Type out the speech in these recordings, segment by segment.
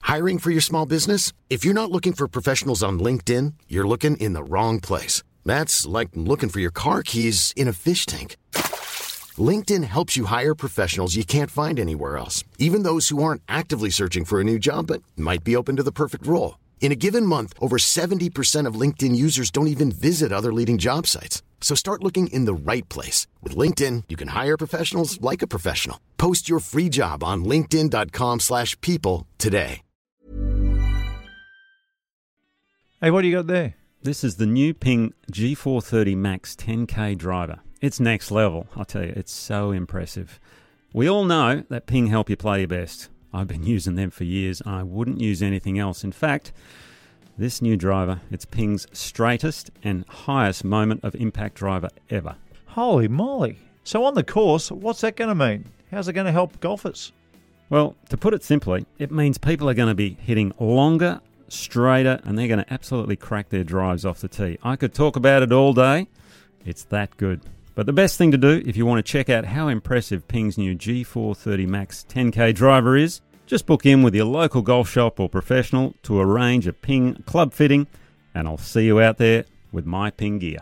Hiring for your small business? If you're not looking for professionals on LinkedIn, you're looking in the wrong place. That's like looking for your car keys in a fish tank. LinkedIn helps you hire professionals you can't find anywhere else, even those who aren't actively searching for a new job but might be open to the perfect role. In a given month, over 70% of LinkedIn users don't even visit other leading job sites. So start looking in the right place. With LinkedIn, you can hire professionals like a professional. Post your free job on linkedin.com/people today. Hey, what do you got there? This is the new Ping G430 Max 10K driver. It's next level, I'll tell you. It's so impressive. We all know that Ping help you play your best. I've been using them for years. I wouldn't use anything else. In fact, this new driver, it's Ping's straightest and highest moment of impact driver ever. Holy moly. So on the course, what's that going to mean? How's it going to help golfers? Well, to put it simply, it means people are going to be hitting longer, straighter, and they're going to absolutely crack their drives off the tee. I could talk about it all day. It's that good. But the best thing to do if you want to check out how impressive Ping's new G430 Max 10K driver is, just book in with your local golf shop or professional to arrange a Ping club fitting, and I'll see you out there with my Ping gear.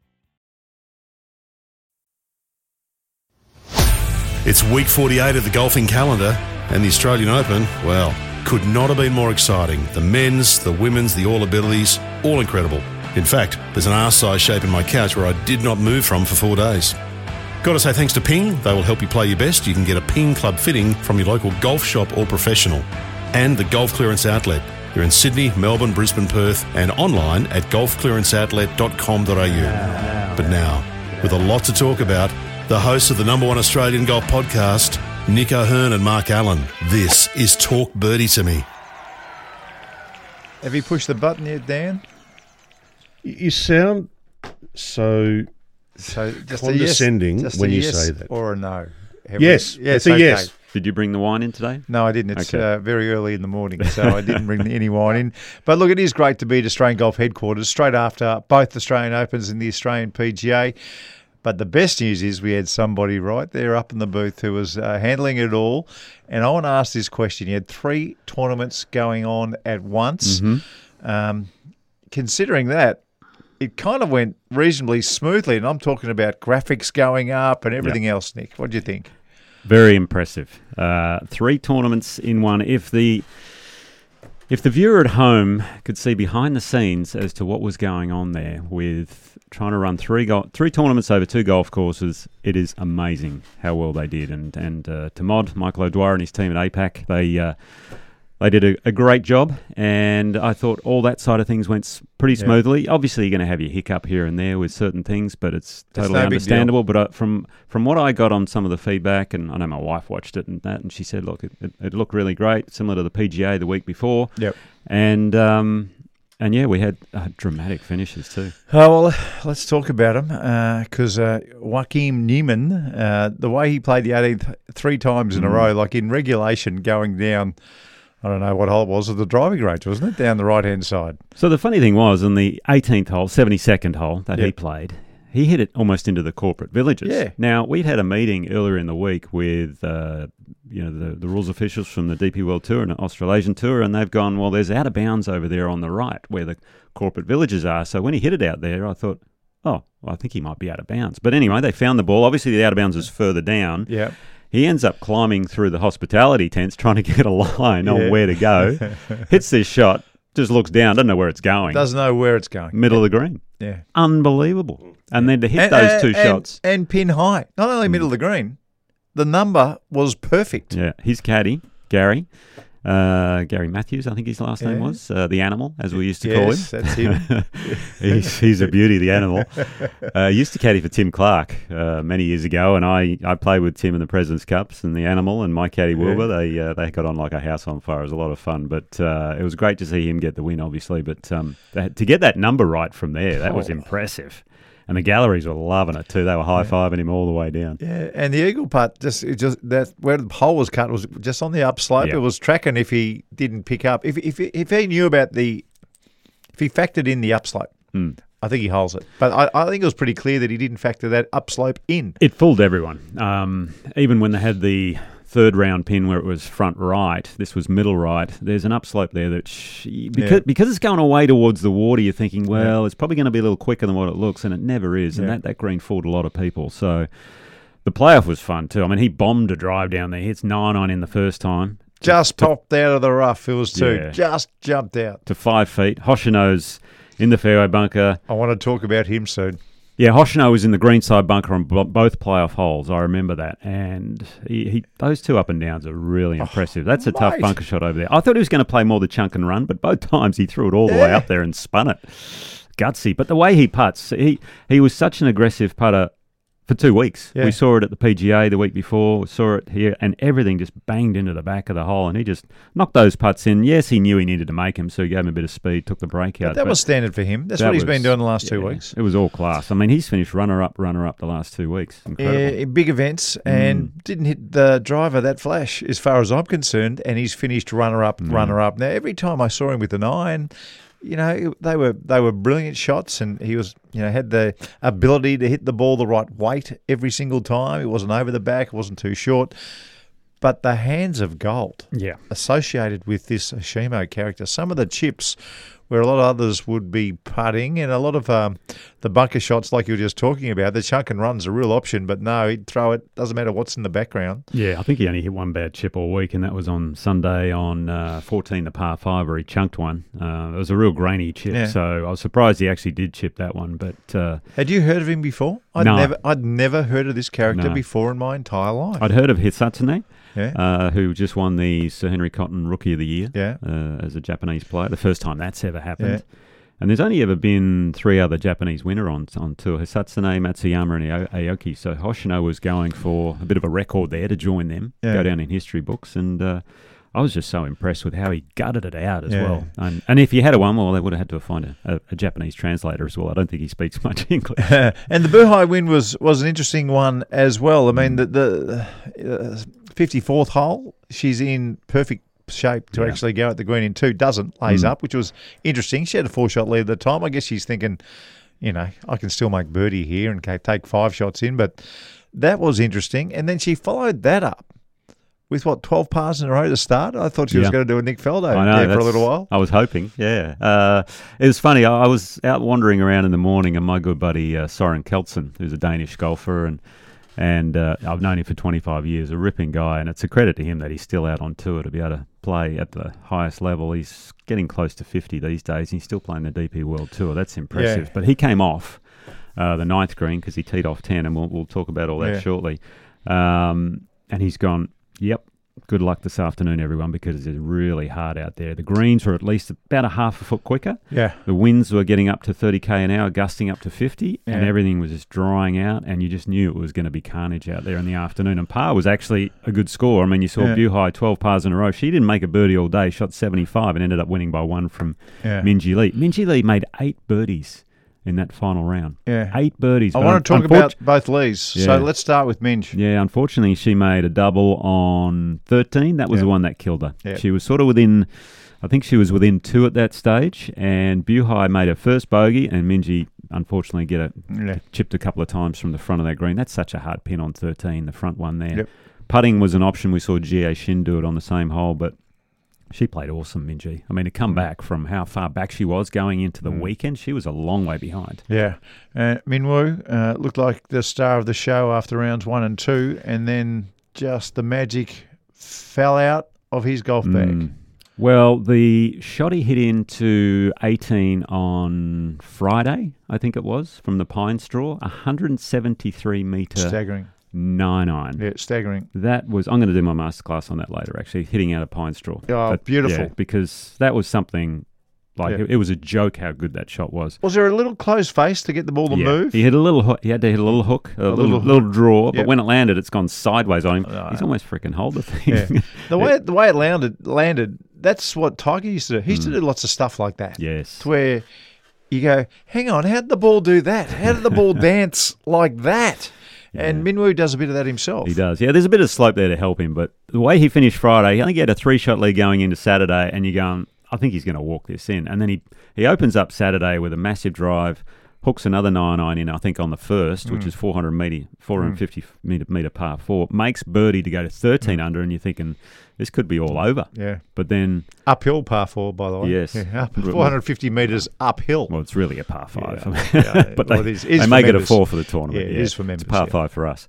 It's week 48 of the golfing calendar, and the Australian Open, well, could not have been more exciting. The men's, the women's, the all abilities, all incredible. In fact, there's an arse-size shape in my couch where I did not move from for 4 days. Got to say thanks to Ping. They will help you play your best. You can get a Ping club fitting from your local golf shop or professional. And the Golf Clearance Outlet. They're in Sydney, Melbourne, Brisbane, Perth, and online at golfclearanceoutlet.com.au. But now, with a lot to talk about, the hosts of the #1 Australian golf podcast, Nick O'Hearn and Mark Allen. This is Talk Birdie to Me. Have you pushed the button yet, Dan? You sound so just condescending a yes, when you yes say that. Or a no? Yes, it's a yes. Did you bring the wine in today? No, I didn't. It's Okay. very early in the morning, so I didn't bring any wine in. But look, it is great to be at Australian Golf Headquarters straight after both Australian Opens and the Australian PGA. But the best news is we had somebody right there up in the booth who was handling it all. And I want to ask this question. You had 3 tournaments going on at once. Mm-hmm. Considering that, it kind of went reasonably smoothly. And I'm talking about graphics going up and everything else, Nick. What do you think? Very impressive. 3 tournaments in one. If the viewer at home could see behind the scenes as to what was going on there with trying to run 3 tournaments over 2 golf courses, it is amazing how well they did. And to Michael O'Dwyer and his team at APAC, they did a great job, and I thought all that side of things went pretty smoothly. Obviously, you're going to have your hiccup here and there with certain things, but it's totally understandable. But from what I got on some of the feedback, and I know my wife watched it and that, and she said, look, it looked really great, similar to the PGA the week before. Yep. And yeah, we had dramatic finishes too. Oh, well, let's talk about him because Joaquin Niemann, the way he played the 18th 3 times in a row, like in regulation going down, I don't know what hole it was at the driving range, wasn't it? Down the right-hand side. So the funny thing was, on the 18th hole, 72nd hole that he played, he hit it almost into the corporate villages. Yeah. Now, we'd had a meeting earlier in the week with the rules officials from the DP World Tour and the Australasian Tour, and they've gone, well, there's out of bounds over there on the right where the corporate villages are. So when he hit it out there, I thought, oh, well, I think he might be out of bounds. But anyway, they found the ball. Obviously, the out of bounds is further down. Yeah. He ends up climbing through the hospitality tents trying to get a line on where to go. Hits this shot, just looks down, doesn't know where it's going. Doesn't know where it's going. Middle of the green. Yeah. Unbelievable. And then to hit those 2 shots. And pin high. Not only middle of the green, the number was perfect. Yeah. His caddy, Gary Matthews, I think his last name was, the animal, as we used to call him. Yes, that's him. he's a beauty, the animal. Used to caddy for Tim Clark many years ago, and I played with Tim in the President's Cups, and the animal and my caddy Wilbur, they got on like a house on fire. It was a lot of fun, but it was great to see him get the win, obviously. But to get that number right from there, that was impressive. And the galleries were loving it too. They were high-fiving him all the way down. Yeah, and the eagle putt, just that where the hole was cut was just on the upslope. Yep. It was tracking if he didn't pick up. If he knew about if he factored in the upslope, I think he holes it. But I think it was pretty clear that he didn't factor that upslope in. It fooled everyone. Even when they had the third round pin where it was front right. This was middle right. There's an upslope there that because it's going away towards the water, you're thinking, well, it's probably going to be a little quicker than what it looks, and it never is. And that green fooled a lot of people. So the playoff was fun too. I mean, he bombed a drive down there. He hits 9-iron in the first time. Just popped out of the rough. It was just jumped out to 5 feet. Hoshino's in the fairway bunker. I want to talk about him soon. Yeah, Hoshino was in the greenside bunker on both playoff holes. I remember that. And he those two up and downs are really impressive. That's a tough bunker shot over there. I thought he was going to play more the chunk and run, but both times he threw it all the way up there and spun it. Gutsy. But the way he putts, he was such an aggressive putter for 2 weeks. We saw it at the PGA the week before, saw it here, and everything just banged into the back of the hole, and he just knocked those putts in. Yes, he knew he needed to make them, so he gave him a bit of speed, took the break out. But that was standard for him. That's what he's been doing the last 2 weeks. It was all class. I mean, he's finished runner-up the last 2 weeks. Incredible. In big events, and didn't hit the driver that flash, as far as I'm concerned, and he's finished runner-up. Now, every time I saw him with an iron, they were brilliant shots, and he was, had the ability to hit the ball the right weight every single time. It wasn't over the back, it wasn't too short. But the hands of gold associated with this Hashimo character, some of the chips where a lot of others would be putting, and a lot of the bunker shots like you were just talking about, the chunk and run's a real option, but no, he'd throw it, doesn't matter what's in the background. Yeah, I think he only hit one bad chip all week, and that was on Sunday on 14, the par 5, where he chunked one. It was a real grainy chip, so I was surprised he actually did chip that one. But had you heard of him before? I'd never heard of this character before in my entire life. I'd heard of Hisatsune. Who just won the Sir Henry Cotton Rookie of the Year as a Japanese player. The first time that's ever happened. And there's only ever been 3 other Japanese winners on tour, Hisatsune, Matsuyama and Aoki. So Hoshino was going for a bit of a record there to join them, go down in history books. And I was just so impressed with how he gutted it out as well. And if he had won, well, they would have had to find a Japanese translator as well. I don't think he speaks much English. And the Buhai win was an interesting one as well. I mean, the 54th hole, she's in perfect shape to actually go at the green in 2, lays up, which was interesting. She had a 4-shot lead at the time. I guess she's thinking, I can still make birdie here and take 5 shots in, but that was interesting. And then she followed that up with 12 pars in a row to start. I thought she was going to do a Nick Faldo for a little while. I was hoping, it was funny. I was out wandering around in the morning, and my good buddy Soren Keltsen, who's a Danish golfer, and I've known him for 25 years, a ripping guy, and it's a credit to him that he's still out on tour to be able to play at the highest level. He's getting close to 50 these days, and he's still playing the DP World Tour. That's impressive. Yeah. But he came off the 9th green because he teed off 10, and we'll talk about all that shortly. And he's gone, good luck this afternoon, everyone, because it's really hard out there. The greens were at least about a half a foot quicker. Yeah. The winds were getting up to 30k an hour, gusting up to 50, and everything was just drying out, and you just knew it was going to be carnage out there in the afternoon. And par was actually a good score. I mean, you saw Buhai 12 pars in a row. She didn't make a birdie all day, shot 75, and ended up winning by 1 from Minjee Lee. Minjee Lee made 8 birdies in that final round. 8 birdies. I want to talk about both Lees. So let's start with Minj. Yeah, unfortunately, she made a double on 13. That was the one that killed her. She was sort of within, I think she was within 2 at that stage, and Buhai made her first bogey, and Minjee, unfortunately, chipped a couple of times from the front of that green. That's such a hard pin on 13, the front one there. Putting was an option. We saw Jie Shin do it on the same hole, but she played awesome, Minjee. I mean, to come back from how far back she was going into the weekend, she was a long way behind. Yeah. Minwoo looked like the star of the show after rounds 1 and 2, and then just the magic fell out of his golf bag. Well, the shot he hit into 18 on Friday, I think it was, from the Pine Straw, 173 metre. Staggering. 9-iron. Yeah, staggering. That was, I'm going to do my masterclass on that later, actually, hitting out a Pine Straw. Oh, beautiful. Yeah, because that was something, it was a joke how good that shot was. Was there a little closed face to get the ball to move? He hit a little hook. He had to hit a little hook, a little draw, but when it landed, it's gone sideways on him. He's almost freaking hold the thing. Yeah. The way it landed, that's what Tiger used to do. He used to do lots of stuff like that. Yes. To where you go, hang on, how did the ball do that? How did the ball dance like that? And Minwoo does a bit of that himself. He does. Yeah, there's a bit of slope there to help him, but the way he finished Friday, I think he had a 3-shot lead going into Saturday, and you're going, I think he's going to walk this in. And then he opens up Saturday with a massive drive, hooks another 9-iron in, I think, on the first, which is 450 metre par 4, makes birdie to go to 13 under, and you're thinking, this could be all over. Yeah. But then... Uphill par 4, by the way. Yes. Yeah, 450 metres uphill. Well, it's really a par 5. Yeah. But Well, they, it is they for make members. it a 4 for the tournament. Yeah, it is for members, It's a par yeah. 5 for us.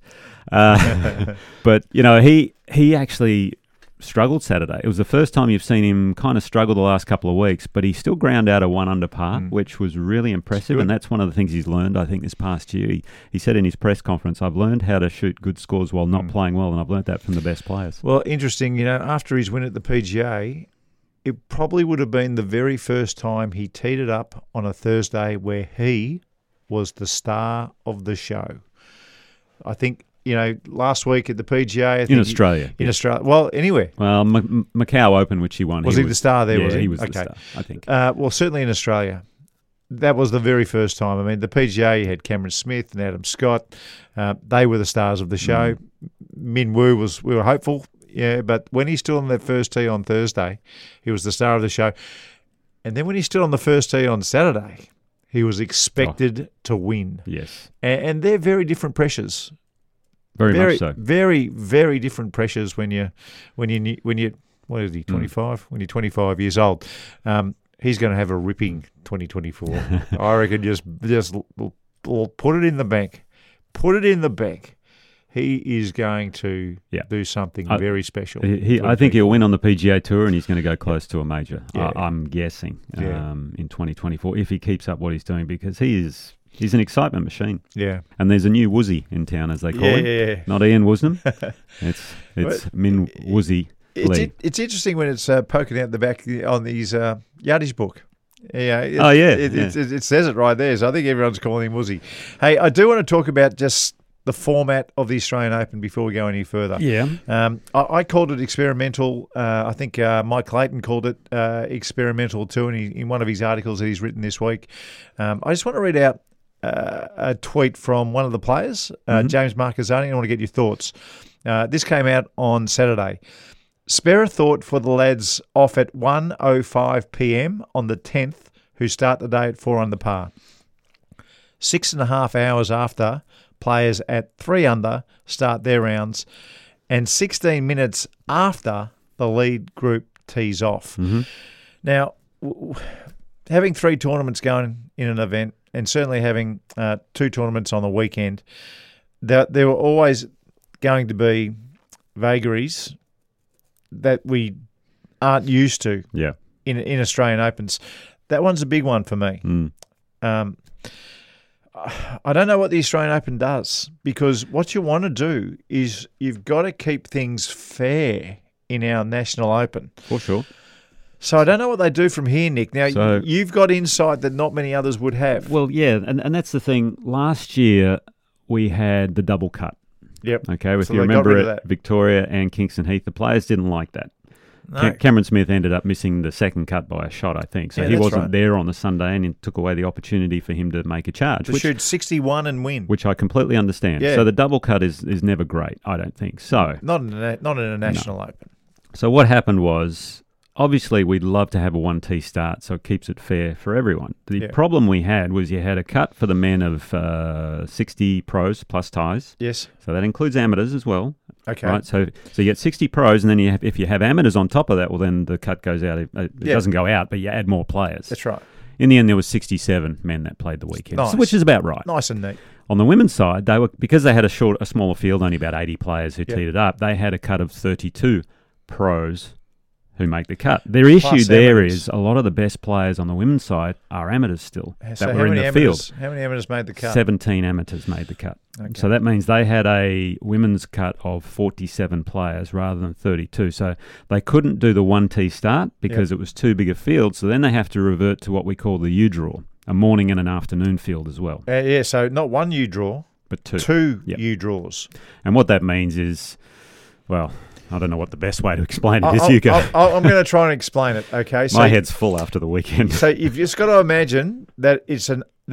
But, he actually struggled Saturday. It was the first time you've seen him kind of struggle the last couple of weeks, but he still ground out a 1 under par, which was really impressive, and that's one of the things he's learned, I think, this past year. He said in his press conference, I've learned how to shoot good scores while not playing well, and I've learned that from the best players. Well, interesting, after his win at the PGA, it probably would have been the very first time he teed it up on a Thursday where he was the star of the show. I think, last week at the PGA. In Australia. In Australia. Well, anywhere. Well, Macau Open, which he won. Was he the star there, yeah, was he? he was the Okay. star, I think. Well, certainly in Australia. That was the very first time. I mean, the PGA, you had Cameron Smith and Adam Scott. They were the stars of the show. Min Woo we were hopeful, but when he stood on that first tee on Thursday, he was the star of the show. And then when he stood on the first tee on Saturday, he was expected to win. Yes. And they're very different pressures. Very much so. Very, very different pressures when you what is he, 25? When you're 25 years old. He's going to have a ripping 2024. I reckon just put it in the bank. Put it in the bank. He is going to do something very special. I think he'll win on the PGA Tour, and he's going to go close to a major. Yeah. I'm guessing in 2024 if he keeps up what he's doing, because he's an excitement machine. Yeah. And there's a new Woosie in town, as they call him. Yeah. Not Ian Woosnam. It's Min Woosie Lee. It's interesting when it's poking out the back on his yardage book. Yeah. It says it right there. So I think everyone's calling him Woosie. Hey, I do want to talk about just the format of the Australian Open before we go any further. Yeah. I called it experimental. I think Mike Clayton called it experimental too in one of his articles that he's written this week. I just want to read out a tweet from one of the players, James Marcazzoni. I want to get your thoughts. This came out on Saturday. Spare a thought for the lads off at 1:05 p.m. on the 10th who start the day at 4 under par. 6.5 hours after, players at 3 under start their rounds, and 16 minutes after the lead group tees off. Now, having 3 tournaments going in an event, and certainly having 2 tournaments on the weekend, there were always going to be vagaries that we aren't used to in Australian Opens. That one's a big one for me. I don't know what the Australian Open does, because what you want to do is you've got to keep things fair in our National Open. For sure. So I don't know what they do from here, Nick. Now, So- you've got insight that not many others would have. Well, yeah, and that's the thing. Last year, we had the double cut. Yep. Okay, if So you they got remember rid of at that. Victoria and Kingston Heath, the players didn't like that. No. Cameron Smith ended up missing the second cut by a shot, I think. So Yeah, he that's wasn't right. there on the Sunday, and it took away the opportunity for him to make a charge, To shoot 61 and win. which I completely understand. Yeah. So the double cut is never great, I don't think. So Not in a National Open. So what happened was, obviously, we'd love to have a 1T start, so it keeps it fair for everyone. The problem we had was you had a cut for the men of 60 pros plus ties. Yes. So that includes amateurs as well. Okay. Right. So you get 60 pros, and then if you have amateurs on top of that, well, then the cut goes out. It doesn't go out, but you add more players. That's right. In the end, there was 67 men that played the weekend, Nice. which is about right. Nice and neat. On the women's side, because they had a smaller field, only about 80 players who teed it up. They had a cut of 32 pros who make the cut. Their issue there amateurs. is a lot of the best players on the women's side are amateurs still So that how were in many the field. How many amateurs made the cut? 17 amateurs made the cut. Okay. So that means they had a women's cut of 47 players rather than 32. So they couldn't do the 1T start because it was too big a field. So then they have to revert to what we call the U-draw, a morning and an afternoon field as well. So not one U draw, But two. two Yep. U draws. And what that means is, well, I don't know what the best way to explain it is. You go. I'm going to try and explain it. Okay, so My head's full after the weekend. So you've just got to imagine that if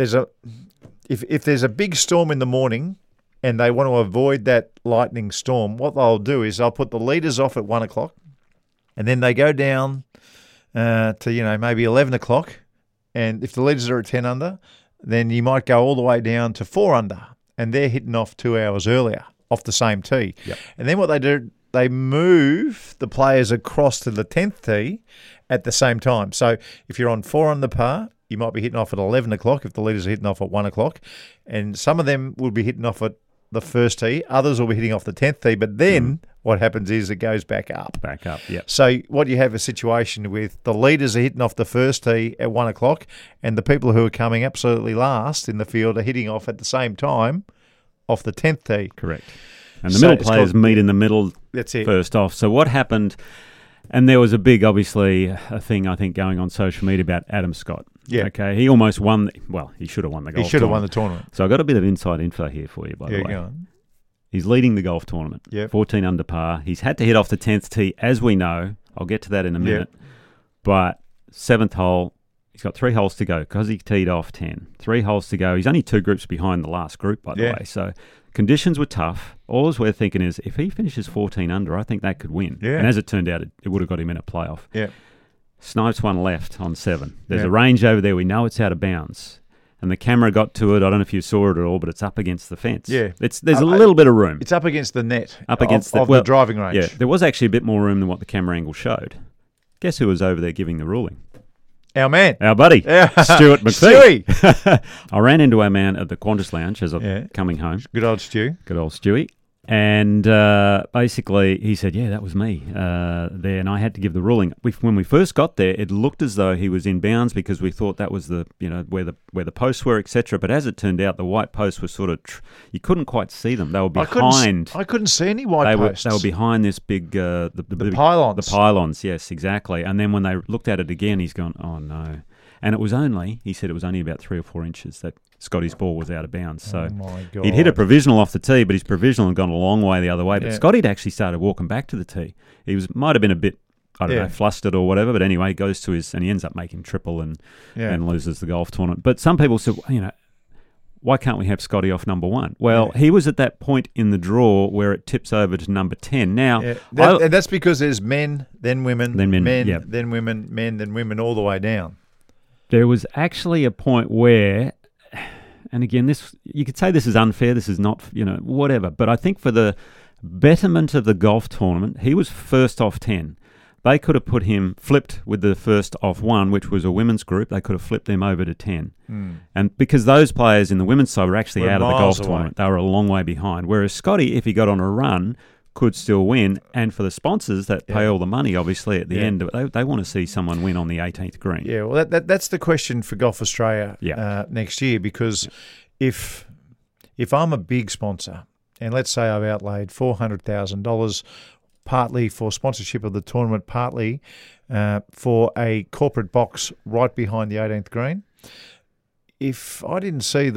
there's a big storm in the morning and they want to avoid that lightning storm, what they'll do is they'll put the leaders off at 1 o'clock, and then they go down to maybe 11 o'clock, and if the leaders are at 10 under, then you might go all the way down to 4 under, and they're hitting off 2 hours earlier off the same tee. Yep. And then what they do, they move the players across to the 10th tee at the same time. So if you're on 4 under par, you might be hitting off at 11 o'clock if the leaders are hitting off at 1 o'clock. And some of them will be hitting off at the first tee. Others will be hitting off the 10th tee. But then what happens is it goes back up. Back up, yeah. So what you have a situation with the leaders are hitting off the first tee at 1 o'clock, and the people who are coming absolutely last in the field are hitting off at the same time off the 10th tee. Correct. And the middle players meet in the middle. That's it. First off. So what happened, and there was a big, obviously, a thing I think going on social media about Adam Scott. Yeah. Okay. He almost won. He should have won the golf tournament. He should have won the tournament. So I got a bit of inside info here for you, by the way. Go on. He's leading the golf tournament. Yep. 14 under par. He's had to hit off the 10th tee, as we know. I'll get to that in a minute. But 7th hole, he's got 3 holes to go because he teed off 10. 3 holes to go. He's only 2 groups behind the last group, by the way. So conditions were tough. All we're thinking is if he finishes 14 under, I think that could win. Yeah. And as it turned out, it would have got him in a playoff. Yeah. Snipes one left on 7. There's a range over there. We know it's out of bounds. And the camera got to it. I don't know if you saw it at all, but it's up against the fence. Yeah. There's a little bit of room. It's up against the net Up against of the driving range. Yeah, there was actually a bit more room than what the camera angle showed. Guess who was over there giving the ruling? Our man. Our buddy, Yeah. Stuart McPhee. Stewie. I ran into our man at the Qantas Lounge as I'm coming home. Good old Stu. Good old Stewie. And basically, he said, "Yeah, that was me there," and I had to give the ruling. When we first got there, it looked as though he was in bounds because we thought that was the where the posts were, etc. But as it turned out, the white posts were sort of you couldn't quite see them. They were behind. I couldn't see any white posts. They were behind this big the pylons. The pylons, yes, exactly. And then when they looked at it again, he's gone, "Oh no!" And he said it was only about 3 or 4 inches that Scotty's ball was out of bounds. So my God. he'd hit a provisional off the tee, but his provisional had gone a long way the other way. But Scotty'd actually started walking back to the tee. He might have been a bit, I don't know, flustered or whatever. But anyway, he goes to and he ends up making triple and loses the golf tournament. But some people said, why can't we have Scotty off number 1? Well, he was at that point in the draw where it tips over to number 10. Now, and that's because there's men, then women, then men, then women, men, then women, all the way down. There was actually a point where, and again, this you could say this is unfair, this is not, whatever, but I think for the betterment of the golf tournament, he was first off 10. They could have put him flipped with the first off 1, which was a women's group. They could have flipped him over to 10. And because those players in the women's side were actually out of the golf tournament, they were a long way behind. Whereas Scotty, if he got on a run, could still win. And for the sponsors that pay all the money, obviously, at the end, they want to see someone win on the 18th green. Yeah, well, that's the question for Golf Australia next year, because if I'm a big sponsor, and let's say I've outlaid $400,000, partly for sponsorship of the tournament, partly for a corporate box right behind the 18th green, if I didn't see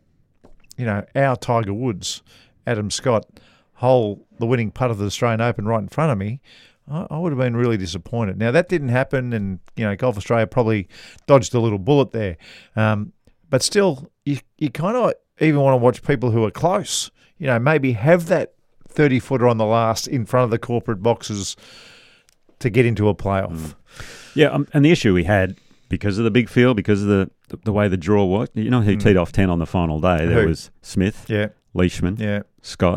our Tiger Woods, Adam Scott, hole the winning putt of the Australian Open right in front of me, I would have been really disappointed. Now, that didn't happen, and Golf Australia probably dodged a little bullet there. But still, you kind of even want to watch people who are close, maybe have that 30-footer on the last in front of the corporate boxes to get into a playoff. Yeah, and the issue we had, because of the big field, because of the way the draw worked, who teed off 10 on the final day? There was Smith, Leishman, Scott,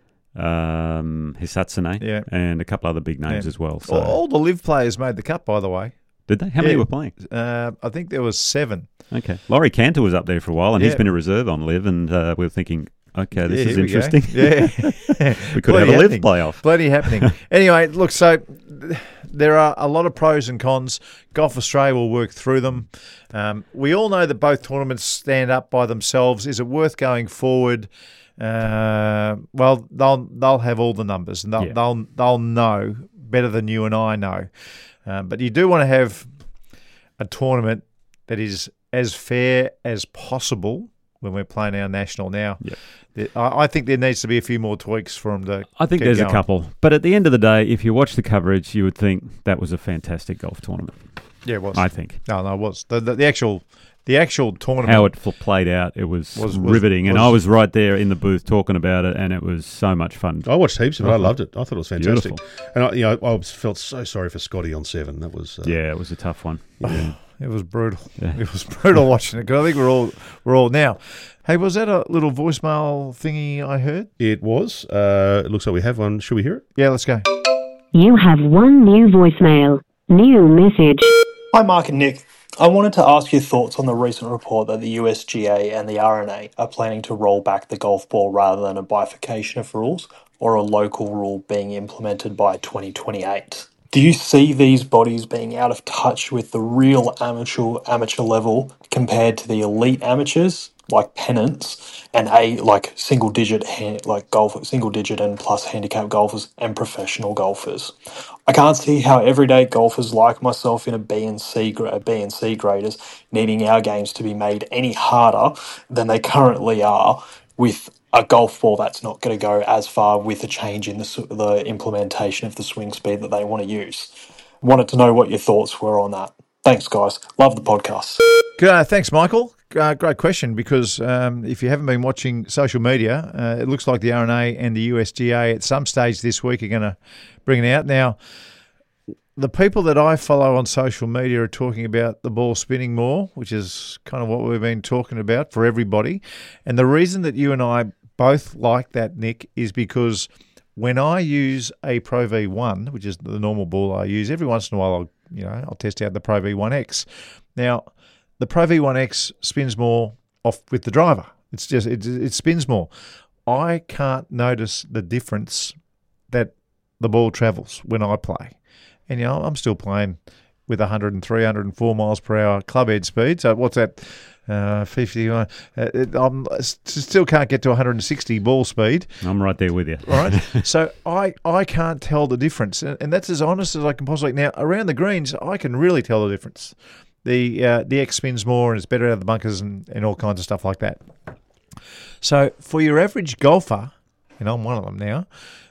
Hisatsune, and a couple other big names as well. So. All the live players made the cut, by the way. Did they? How many were playing? I think there was 7. Okay. Laurie Cantor was up there for a while, and he's been a reserve on live, and we were thinking, okay, this is interesting. We could have a live playoff. Plenty happening. Anyway, look, so there are a lot of pros and cons. Golf Australia will work through them. We all know that both tournaments stand up by themselves. Is it worth going forward? Well, they'll have all the numbers, and they'll know better than you and I know. But you do want to have a tournament that is as fair as possible when we're playing our national now. I think there needs to be a few more tweaks for them to I think get there's going. a couple. But at the end of the day, if you watch the coverage, you would think that was a fantastic golf tournament. Yeah, it was. I think. No, it was. The actual The actual tournament, how it played out, it was riveting. And I was right there in the booth talking about it, and it was so much fun. I watched heaps of it. I loved it. I thought it was fantastic. Beautiful. And I felt so sorry for Scotty on 7. That was it was a tough one. Yeah. It was brutal. Yeah. It was brutal watching it. 'Cause I think we're all now. Hey, was that a little voicemail thingy I heard? It was. It looks like we have one. Should we hear it? Yeah, let's go. You have one new voicemail. New message. Hi, Mark and Nick. I wanted to ask your thoughts on the recent report that the USGA and the R&A are planning to roll back the golf ball rather than a bifurcation of rules or a local rule being implemented by 2028. Do you see these bodies being out of touch with the real amateur level compared to the elite amateurs like pennants and single digit and plus handicap golfers and professional golfers? I can't see how everyday golfers like myself in a B and C graders needing our games to be made any harder than they currently are with a golf ball that's not going to go as far with a change in the implementation of the swing speed that they want to use. Wanted to know what your thoughts were on that. Thanks, guys. Love the podcast. Thanks, Michael. Great question, because if you haven't been watching social media, it looks like the R&A and the USGA at some stage this week are going to bring it out. Now, the people that I follow on social media are talking about the ball spinning more, which is kind of what we've been talking about for everybody. And the reason that you and I both like that, Nick, is because when I use a Pro V1, which is the normal ball I use, every once in a while I'll test out the Pro V1X. Now, the Pro V1X spins more off with the driver. It's just it spins more. I can't notice the difference that the ball travels when I play. And, I'm still playing with 103, 104 miles per hour club head speed. So what's that? 50. I still can't get to 160 ball speed. I'm right there with you. Right. So I can't tell the difference. And that's as honest as I can possibly. Now, around the greens, I can really tell the difference. The X spins more and it's better out of the bunkers and all kinds of stuff like that. So for your average golfer, and I'm one of them now,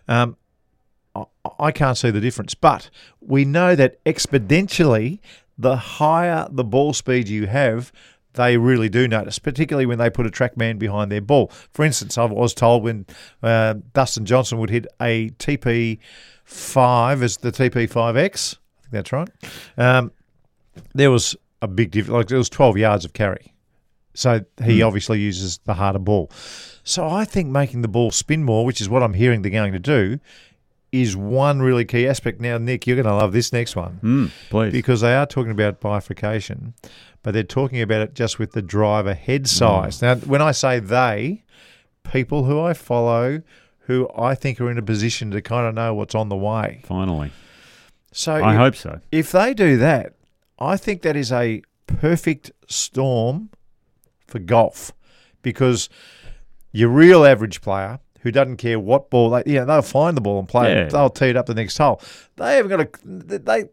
I can't see the difference. But we know that exponentially, the higher the ball speed you have, they really do notice, particularly when they put a TrackMan behind their ball. For instance, I was told when Dustin Johnson would hit a TP5 as the TP5X, I think that's right, there was a big difference. Like, it was 12 yards of carry. So he obviously uses the harder ball. So I think making the ball spin more, which is what I'm hearing they're going to do, is one really key aspect. Now, Nick, you're going to love this next one. Please. Because they are talking about bifurcation, but they're talking about it just with the driver head size. Now, when I say they, people who I follow, who I think are in a position to kind of know what's on the way. Finally. So I hope so. If they do that, I think that is a perfect storm for golf, because your real average player who doesn't care what ball they'll find the ball and play it. They'll tee it up the next hole. They haven't got they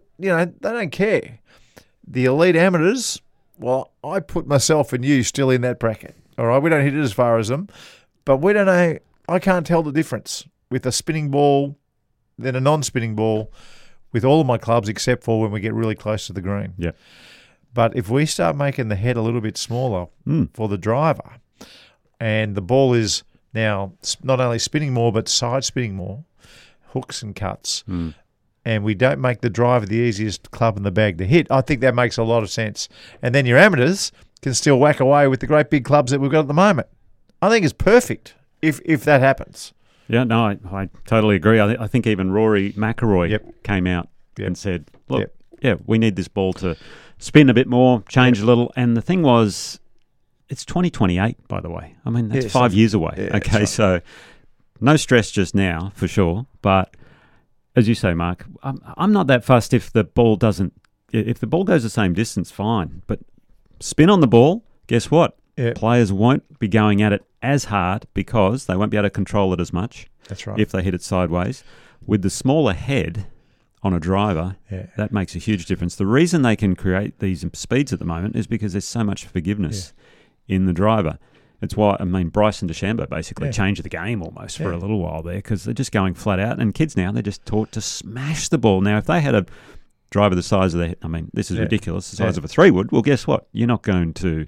don't care. The elite amateurs, well, I put myself and you still in that bracket. All right, we don't hit it as far as them, but we don't know. I can't tell the difference with a spinning ball than a non-spinning ball with all of my clubs, except for when we get really close to the green. Yeah. But if we start making the head a little bit smaller for the driver, and the ball is now not only spinning more but side spinning more, hooks and cuts, and we don't make the driver the easiest club in the bag to hit, I think that makes a lot of sense. And then your amateurs can still whack away with the great big clubs that we've got at the moment. I think it's perfect if that happens. Yeah, no, I totally agree. I think even Rory McIlroy came out and said, look, we need this ball to spin a bit more, change a little. And the thing was, it's 2028, by the way. I mean, that's 5 years away. Yeah, okay, right. So no stress just now, for sure. But as you say, Mark, I'm not that fussed if the ball goes the same distance, fine. But spin on the ball, guess what? Yeah. Players won't be going at it as hard because they won't be able to control it as much. That's right. If they hit it sideways. With the smaller head on a driver, that makes a huge difference. The reason they can create these speeds at the moment is because there's so much forgiveness in the driver. It's why, Bryson DeChambeau basically changed the game almost for a little while there, because they're just going flat out. And kids now, they're just taught to smash the ball. Now, if they had driver the size of this is ridiculous, the size of a 3-wood. Well, guess what? You're not going to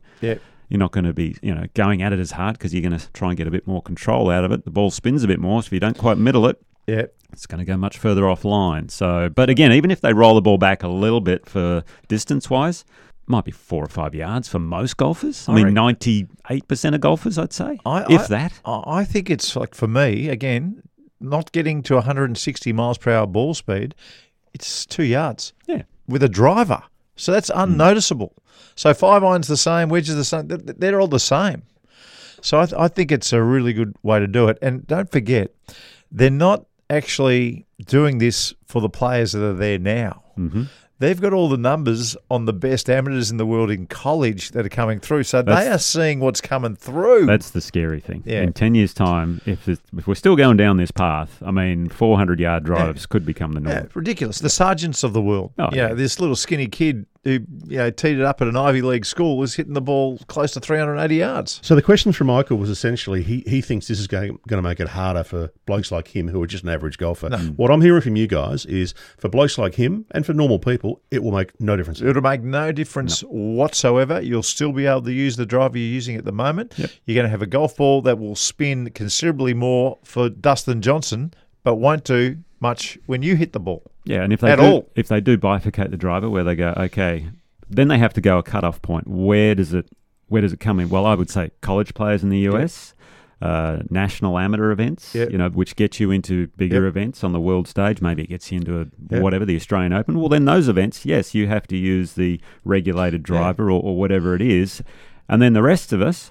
be, going at it as hard because you're going to try and get a bit more control out of it. The ball spins a bit more, so if you don't quite middle it, it's going to go much further offline. So, but again, even if they roll the ball back a little bit for distance-wise, might be 4 or 5 yards for most golfers. I mean, 98% of golfers, I'd say, that. I think it's like, for me, again, not getting to 160 miles per hour ball speed, it's 2 yards with a driver. So that's unnoticeable. So 5-iron's the same, wedge is the same. They're all the same. So I think it's a really good way to do it. And don't forget, they're not actually doing this for the players that are there now. Mm-hmm. They've got all the numbers on the best amateurs in the world in college that are coming through. So they are seeing what's coming through. That's the scary thing. Yeah. In 10 years' time, if we're still going down this path, 400-yard drives could become the norm. Yeah, ridiculous. The sergeants of the world. This little skinny kid who teed it up at an Ivy League school was hitting the ball close to 380 yards. So the question from Michael was essentially he thinks this is going to make it harder for blokes like him who are just an average golfer. No. What I'm hearing from you guys is for blokes like him and for normal people, it will make no difference. It'll make no difference whatsoever. You'll still be able to use the driver you're using at the moment. Yep. You're going to have a golf ball that will spin considerably more for Dustin Johnson, but won't do much when you hit the ball. Yeah, and if they do bifurcate the driver where they go, okay, then they have to go a cutoff point. Where does it come in? Well, I would say college players in the US, national amateur events, which get you into bigger events on the world stage. Maybe it gets you into whatever, the Australian Open. Well, then those events, yes, you have to use the regulated driver or whatever it is. And then the rest of us,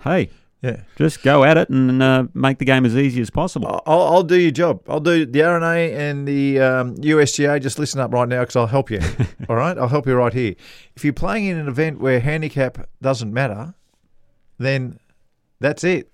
just go at it and make the game as easy as possible. I'll do your job. I'll do the RNA and the USGA. Just listen up right now because I'll help you. All right? I'll help you right here. If you're playing in an event where handicap doesn't matter, then that's it.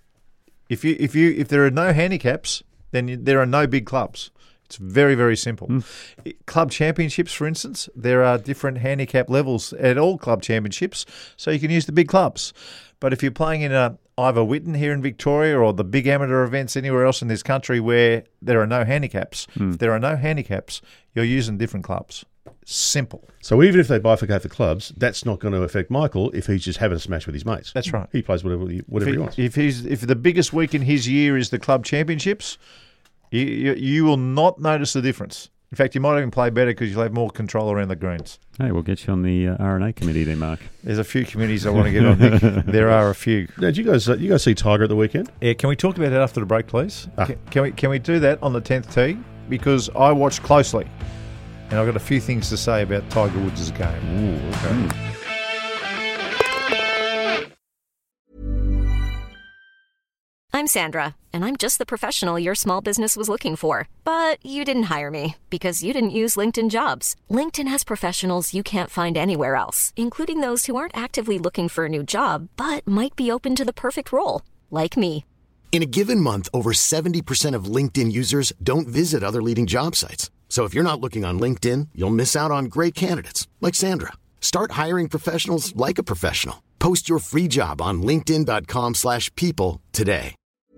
If there are no handicaps, then there are no big clubs. It's very, very simple. Club championships, for instance, there are different handicap levels at all club championships, so you can use the big clubs. But if you're playing in either Whitten here in Victoria or the big amateur events anywhere else in this country where there are no handicaps, if there are no handicaps, you're using different clubs. Simple. So even if they bifurcate the clubs, that's not going to affect Michael if he's just having a smash with his mates. That's right. He plays whatever he wants. If the biggest week in his year is the club championships, you will not notice the difference. In fact, you might even play better because you'll have more control around the greens. Hey, we'll get you on the RNA committee there, Mark. There's a few committees I want to get on, Nick. There are a few. Now, did you guys see Tiger at the weekend? Yeah, can we talk about that after the break, please? Can we do that on the 10th tee? Because I watched closely, and I've got a few things to say about Tiger Woods' game. Ooh, okay. I'm Sandra, and I'm just the professional your small business was looking for. But you didn't hire me because you didn't use LinkedIn Jobs. LinkedIn has professionals you can't find anywhere else, including those who aren't actively looking for a new job, but might be open to the perfect role, like me. In a given month, over 70% of LinkedIn users don't visit other leading job sites. So if you're not looking on LinkedIn, you'll miss out on great candidates like Sandra. Start hiring professionals like a professional. Post your free job on linkedin.com/people today.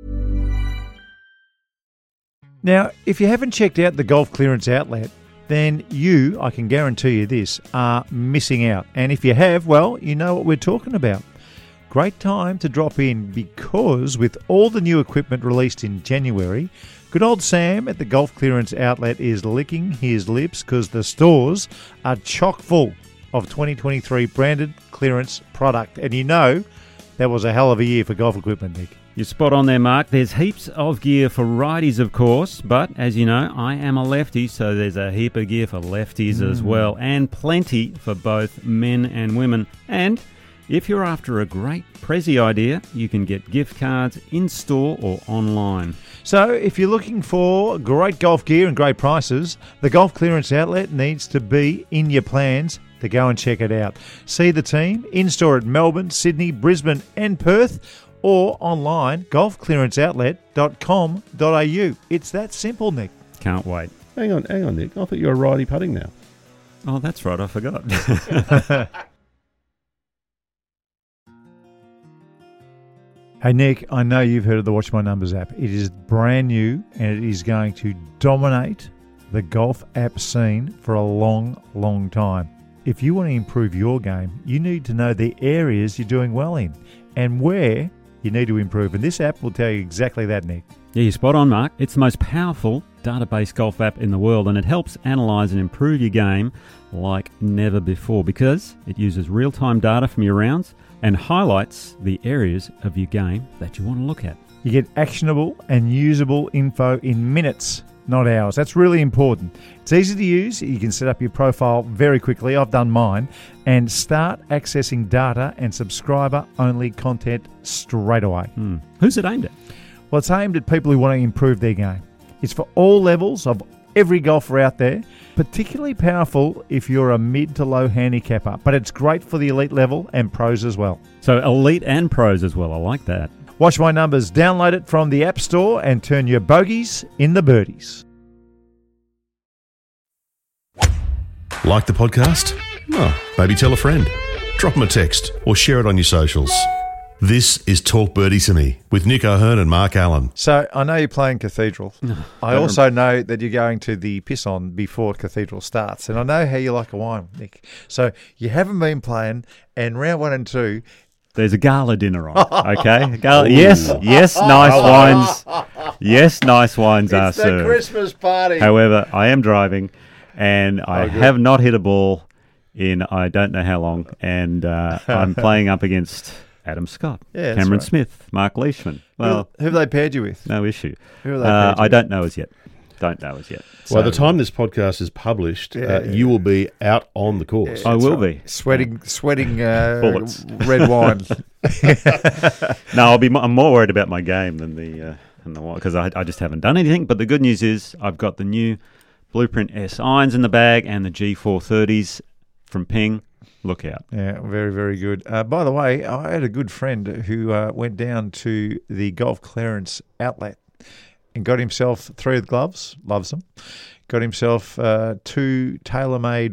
Now, if you haven't checked out the Golf Clearance Outlet, then you, I can guarantee you this, are missing out. And if you have, well, you know what we're talking about. Great time to drop in because with all the new equipment released in January, good old Sam at the Golf Clearance Outlet is licking his lips because the stores are chock full of 2023 branded clearance product. And you know that was a hell of a year for golf equipment, Nick. You're spot on there, Mark. There's heaps of gear for righties, of course, but as you know, I am a lefty, so there's a heap of gear for lefties as well, and plenty for both men and women. And if you're after a great Prezi idea, you can get gift cards in-store or online. So if you're looking for great golf gear and great prices, the Golf Clearance Outlet needs to be in your plans to go and check it out. See the team in-store at Melbourne, Sydney, Brisbane and Perth, or online, golfclearanceoutlet.com.au. It's that simple, Nick. Can't wait. Hang on, Nick. I thought you were righty putting now. Oh, that's right. I forgot. Hey, Nick, I know you've heard of the Watch My Numbers app. It is brand new and it is going to dominate the golf app scene for a long, long time. If you want to improve your game, you need to know the areas you're doing well in and where you need to improve. And this app will tell you exactly that, Nick. Yeah, you're spot on, Mark. It's the most powerful database golf app in the world, and it helps analyse and improve your game like never before because it uses real-time data from your rounds and highlights the areas of your game that you want to look at. You get actionable and usable info in minutes, not hours. That's really important. It's easy to use. You can set up your profile very quickly. I've done mine. And start accessing data and subscriber-only content straight away. Who's it aimed at? Well, it's aimed at people who want to improve their game. It's for all levels of every golfer out there, particularly powerful if you're a mid to low handicapper, but it's great for the elite level and pros as well. So elite and pros as well. I like that. Watch my numbers. Download it from the App Store and turn your bogeys into birdies. Like the podcast? Oh, maybe tell a friend. Drop them a text or share it on your socials. This is Talk Birdie to Me with Nick O'Hearn and Mark Allen. So I know you're playing Cathedral. I also know that you're going to the piss on before Cathedral starts. And I know how you like a wine, Nick. So you haven't been playing, and round 1 and 2... There's a gala dinner on, okay? Yes, nice wines. Yes, nice wines are served. It's the Christmas party. However, I am driving, and I have not hit a ball in I don't know how long, and I'm playing up against Adam Scott, Cameron Smith, Mark Leishman. Well, who have they paired you with? No issue. Who have they paired you I don't know as yet. Well, by the time this podcast is published, you will be out on the course. I will be sweating bullets, red wine. No, I'm more worried about my game than the wine because I just haven't done anything. But the good news is I've got the new Blueprint S irons in the bag and the G430s from Ping. Look out. Yeah, very, very good. By the way, I had a good friend who went down to the Golf Clearance outlet and got himself 3 gloves, loves them. Got himself 2 tailor-made,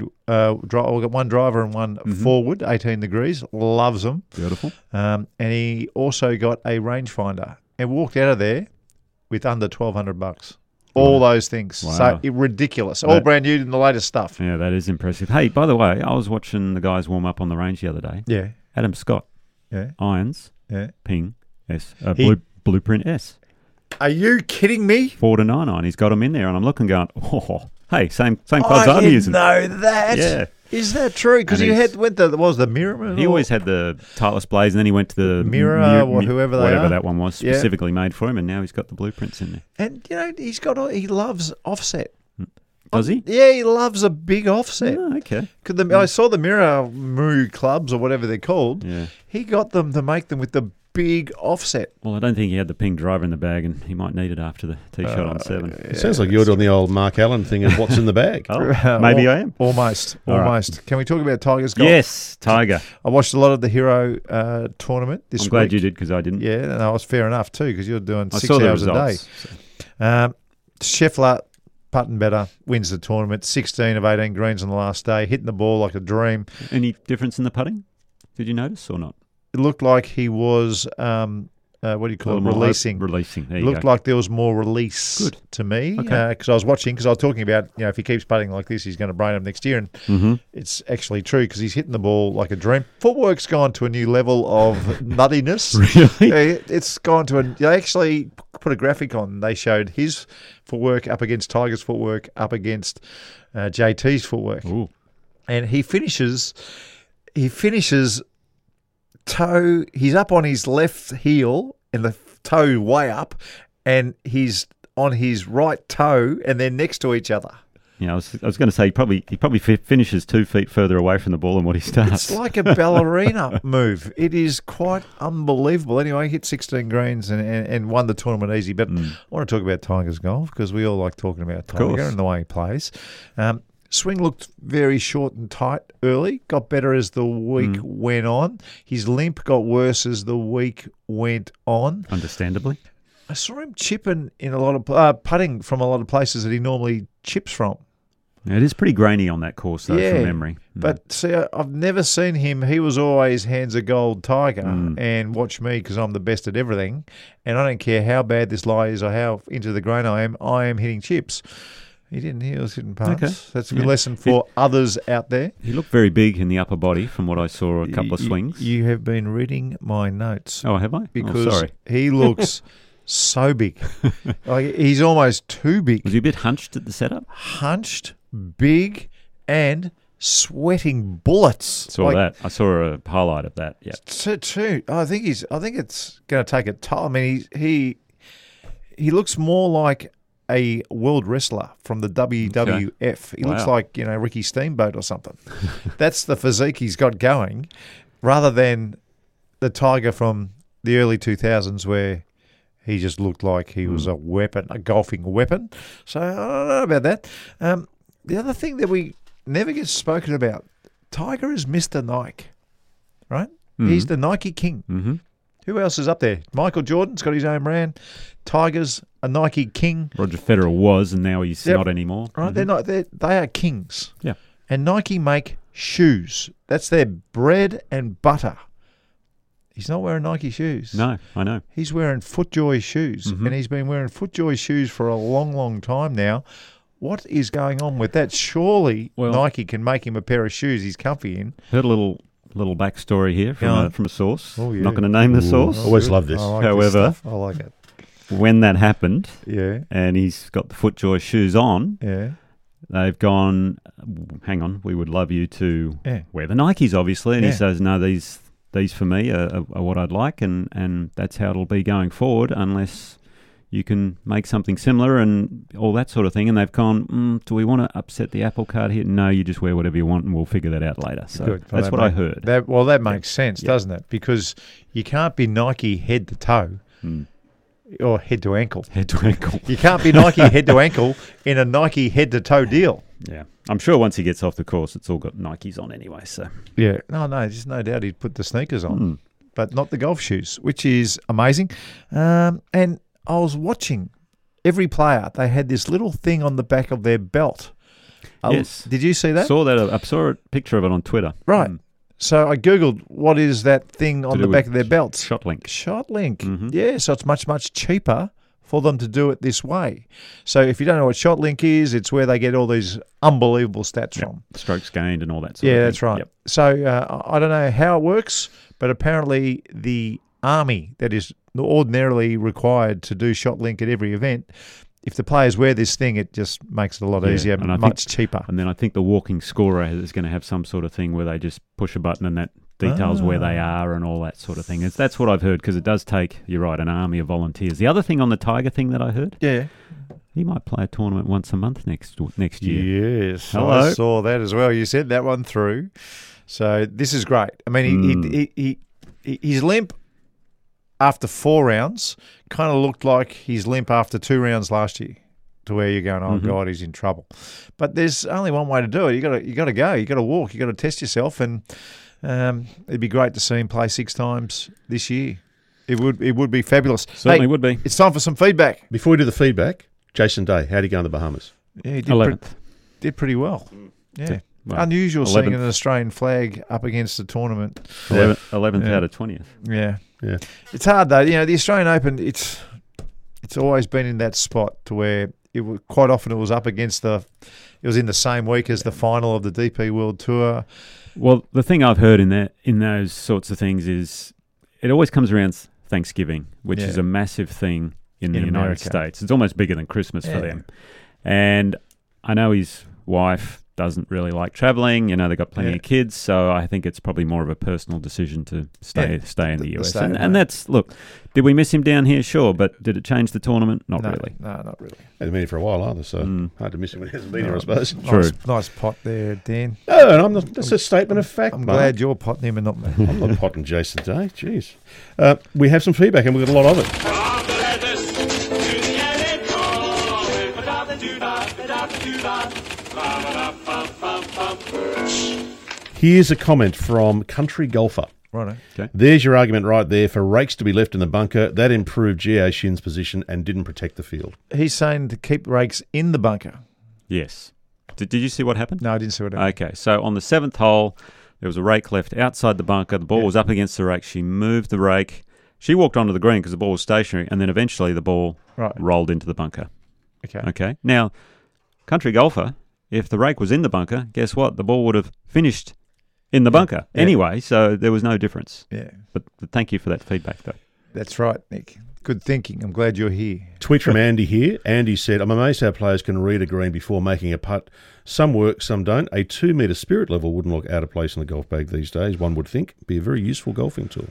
got one driver and one forward, 18 degrees, loves them. Beautiful. And he also got a rangefinder and walked out of there with under $1,200. All those things. Wow. So ridiculous. All brand new in the latest stuff. Yeah, that is impressive. Hey, by the way, I was watching the guys warm up on the range the other day. Yeah. Adam Scott. Yeah. Irons. Yeah. Ping. S. Blueprint S. Are you kidding me? 4 to 9 iron. He's got them in there, and I'm looking, going, hey, same clubs I'm using. I didn't know that. Yeah. Is that true? Because you went to the Mirror. He always had the Titleist Blaze, and then he went to the Mirror or whoever whatever that one was, specifically made for him, and now he's got the blueprints in there. And he loves offset. Does he? Yeah, he loves a big offset. Oh, okay. I saw the Mirror Moo clubs or whatever they're called. Yeah. He got them to make them with the big offset. Well, I don't think he had the Ping driver in the bag, and he might need it after the tee shot on 7. It sounds like you're doing the old Mark Allen thing of what's in the bag. Maybe I am. Almost. Right. Can we talk about Tiger's golf? Yes, Tiger. I watched a lot of the Hero tournament this week. I'm glad you did because I didn't. Yeah, and that was fair enough too because you're doing 6 hours hours a day. So. Scheffler, putting better, wins the tournament. 16 of 18 greens on the last day, hitting the ball like a dream. Any difference in the putting? Did you notice or not? It looked like he was... what do you call it? Releasing. There it looked like there was more release to me because I was watching, because I was talking about, if he keeps putting like this, he's going to brain him next year. And it's actually true because he's hitting the ball like a dream. Footwork's gone to a new level of nuttiness. Really? It's gone to they actually put a graphic on. They showed his footwork up against Tiger's footwork, up against JT's footwork. Ooh. And he finishes toe, he's up on his left heel and the toe way up, and he's on his right toe, and they're next to each other. Yeah, I was going to say he probably finishes 2 feet further away from the ball than what he starts. It's like a ballerina move. It is quite unbelievable. Anyway, he hit 16 greens and won the tournament easy. But I want to talk about Tiger's golf because we all like talking about Tiger and the way he plays. Swing looked very short and tight early, got better as the week went on. His limp got worse as the week went on. Understandably. I saw him chipping in a lot of putting from a lot of places that he normally chips from. Yeah, it is pretty grainy on that course, though, from memory. But see, I've never seen him. He was always hands of gold Tiger and watch me because I'm the best at everything. And I don't care how bad this lie is or how into the grain I am hitting chips. He didn't. He was hitting putts. Okay. That's a good lesson for others out there. He looked very big in the upper body from what I saw a couple of swings. You have been reading my notes. Oh, have I? Because sorry. he looks so big. Like, he's almost too big. Was he a bit hunched at the setup? Hunched, big, and sweating bullets. Saw that. I saw a highlight of that. Yeah. Too. I think it's going to take a toll. I mean, he looks more like a world wrestler from the WWF. He looks like, Ricky Steamboat or something. That's the physique he's got going, rather than the Tiger from the early 2000s where he just looked like he was a weapon, a golfing weapon. So I don't know about that. The other thing that we never get spoken about, Tiger is Mr. Nike, right? Mm-hmm. He's the Nike king. Mm-hmm. Who else is up there? Michael Jordan's got his own brand. Tiger's a Nike king. Roger Federer was, and now he's not anymore. Right? Mm-hmm. They are kings. Yeah. And Nike make shoes. That's their bread and butter. He's not wearing Nike shoes. No, I know. He's wearing FootJoy shoes, and he's been wearing FootJoy shoes for a long, long time now. What is going on with that? Surely Nike can make him a pair of shoes he's comfy in. Heard a little backstory here from a source. Oh, yeah. Not going to name the source. I always love this. However, I like it. When that happened, and he's got the FootJoy shoes on, they've gone, hang on, we would love you to wear the Nikes, obviously. And he says, no, these for me are what I'd like, and that's how it'll be going forward, unless you can make something similar and all that sort of thing. And they've gone, do we want to upset the apple cart here? No, you just wear whatever you want and we'll figure that out later. So that's what I heard. That makes sense, doesn't it? Because you can't be Nike head to toe or head to ankle. Head to ankle. You can't be Nike head to ankle in a Nike head to toe deal. Yeah. I'm sure once he gets off the course, it's all got Nikes on anyway. So yeah. No, there's no doubt he'd put the sneakers on, but not the golf shoes, which is amazing. And I was watching every player. They had this little thing on the back of their belt. Yes. Did you see that? I saw a picture of it on Twitter. Right. So I Googled what is that thing on the back of their belts. ShotLink. ShotLink. Mm-hmm. Yeah, so it's much, much cheaper for them to do it this way. So if you don't know what ShotLink is, it's where they get all these unbelievable stats from. Strokes gained and all that sort of thing. Yeah, that's right. Yep. So I don't know how it works, but apparently the army that is ordinarily required to do ShotLink at every event, if the players wear this thing, it just makes it a lot easier and much cheaper. And then I think the walking scorer is going to have some sort of thing where they just push a button and that details where they are and all that sort of thing. That's what I've heard, because it does take, you're right, an army of volunteers. The other thing on the Tiger thing that I heard, he might play a tournament once a month next year. Yes, hello. I saw that as well. You said that one through. So this is great. I mean, his limp after 4 rounds kind of looked like his limp after 2 rounds last year, to where you're going, oh God, he's in trouble. But there's only one way to do it. You got to go. You got to walk. You got to test yourself, and it'd be great to see him play 6 times this year. It would be fabulous. Certainly would be. It's time for some feedback. Before we do the feedback, Jason Day, how'd he go in the Bahamas? Yeah, he did 11th. Did pretty well. Yeah. Well, unusual 11th. seeing an Australian flag up against the tournament. 11th out of 20th. Yeah. Yeah. It's hard though. The Australian Open, it's always been in that spot to where quite often it was up against it was in the same week as the final of the DP World Tour. Well, the thing I've heard in those sorts of things is it always comes around Thanksgiving, which is a massive thing in the United America. States. It's almost bigger than Christmas for them. And I know his wife doesn't really like travelling. They've got plenty of kids, so I think it's probably more of a personal decision to stay in the US. And that's, look, did we miss him down here? Sure, but did it change the tournament? Not really. No, not really. Hasn't been here for a while either, so hard to miss him when he hasn't been here, I suppose. True. Nice pot there, Dan. No, that's a statement of fact, I'm mate. glad you're potting him and not me. I'm not potting Jason Day. Jeez. We have some feedback, and we've got a lot of it. Here's a comment from Country Golfer. Right. Okay. There's your argument right there. For rakes to be left in the bunker, that improved G.A. Shin's position and didn't protect the field. He's saying to keep rakes in the bunker. Yes. Did you see what happened? No, I didn't see what happened. Okay, so on the 7th hole, there was a rake left outside the bunker. The ball was up against the rake. She moved the rake. She walked onto the green because the ball was stationary, and then eventually the ball rolled into the bunker. Okay. Okay. Now, country golfer, if the rake was in the bunker, guess what? The ball would have finished in the bunker anyway, so there was no difference. Yeah. But thank you for that feedback, though. That's right, Nick. Good thinking. I'm glad you're here. Tweet from Andy here. Andy said, I'm amazed how players can read a green before making a putt. Some work, some don't. A 2-metre spirit level wouldn't look out of place in the golf bag these days, one would think. Be a very useful golfing tool.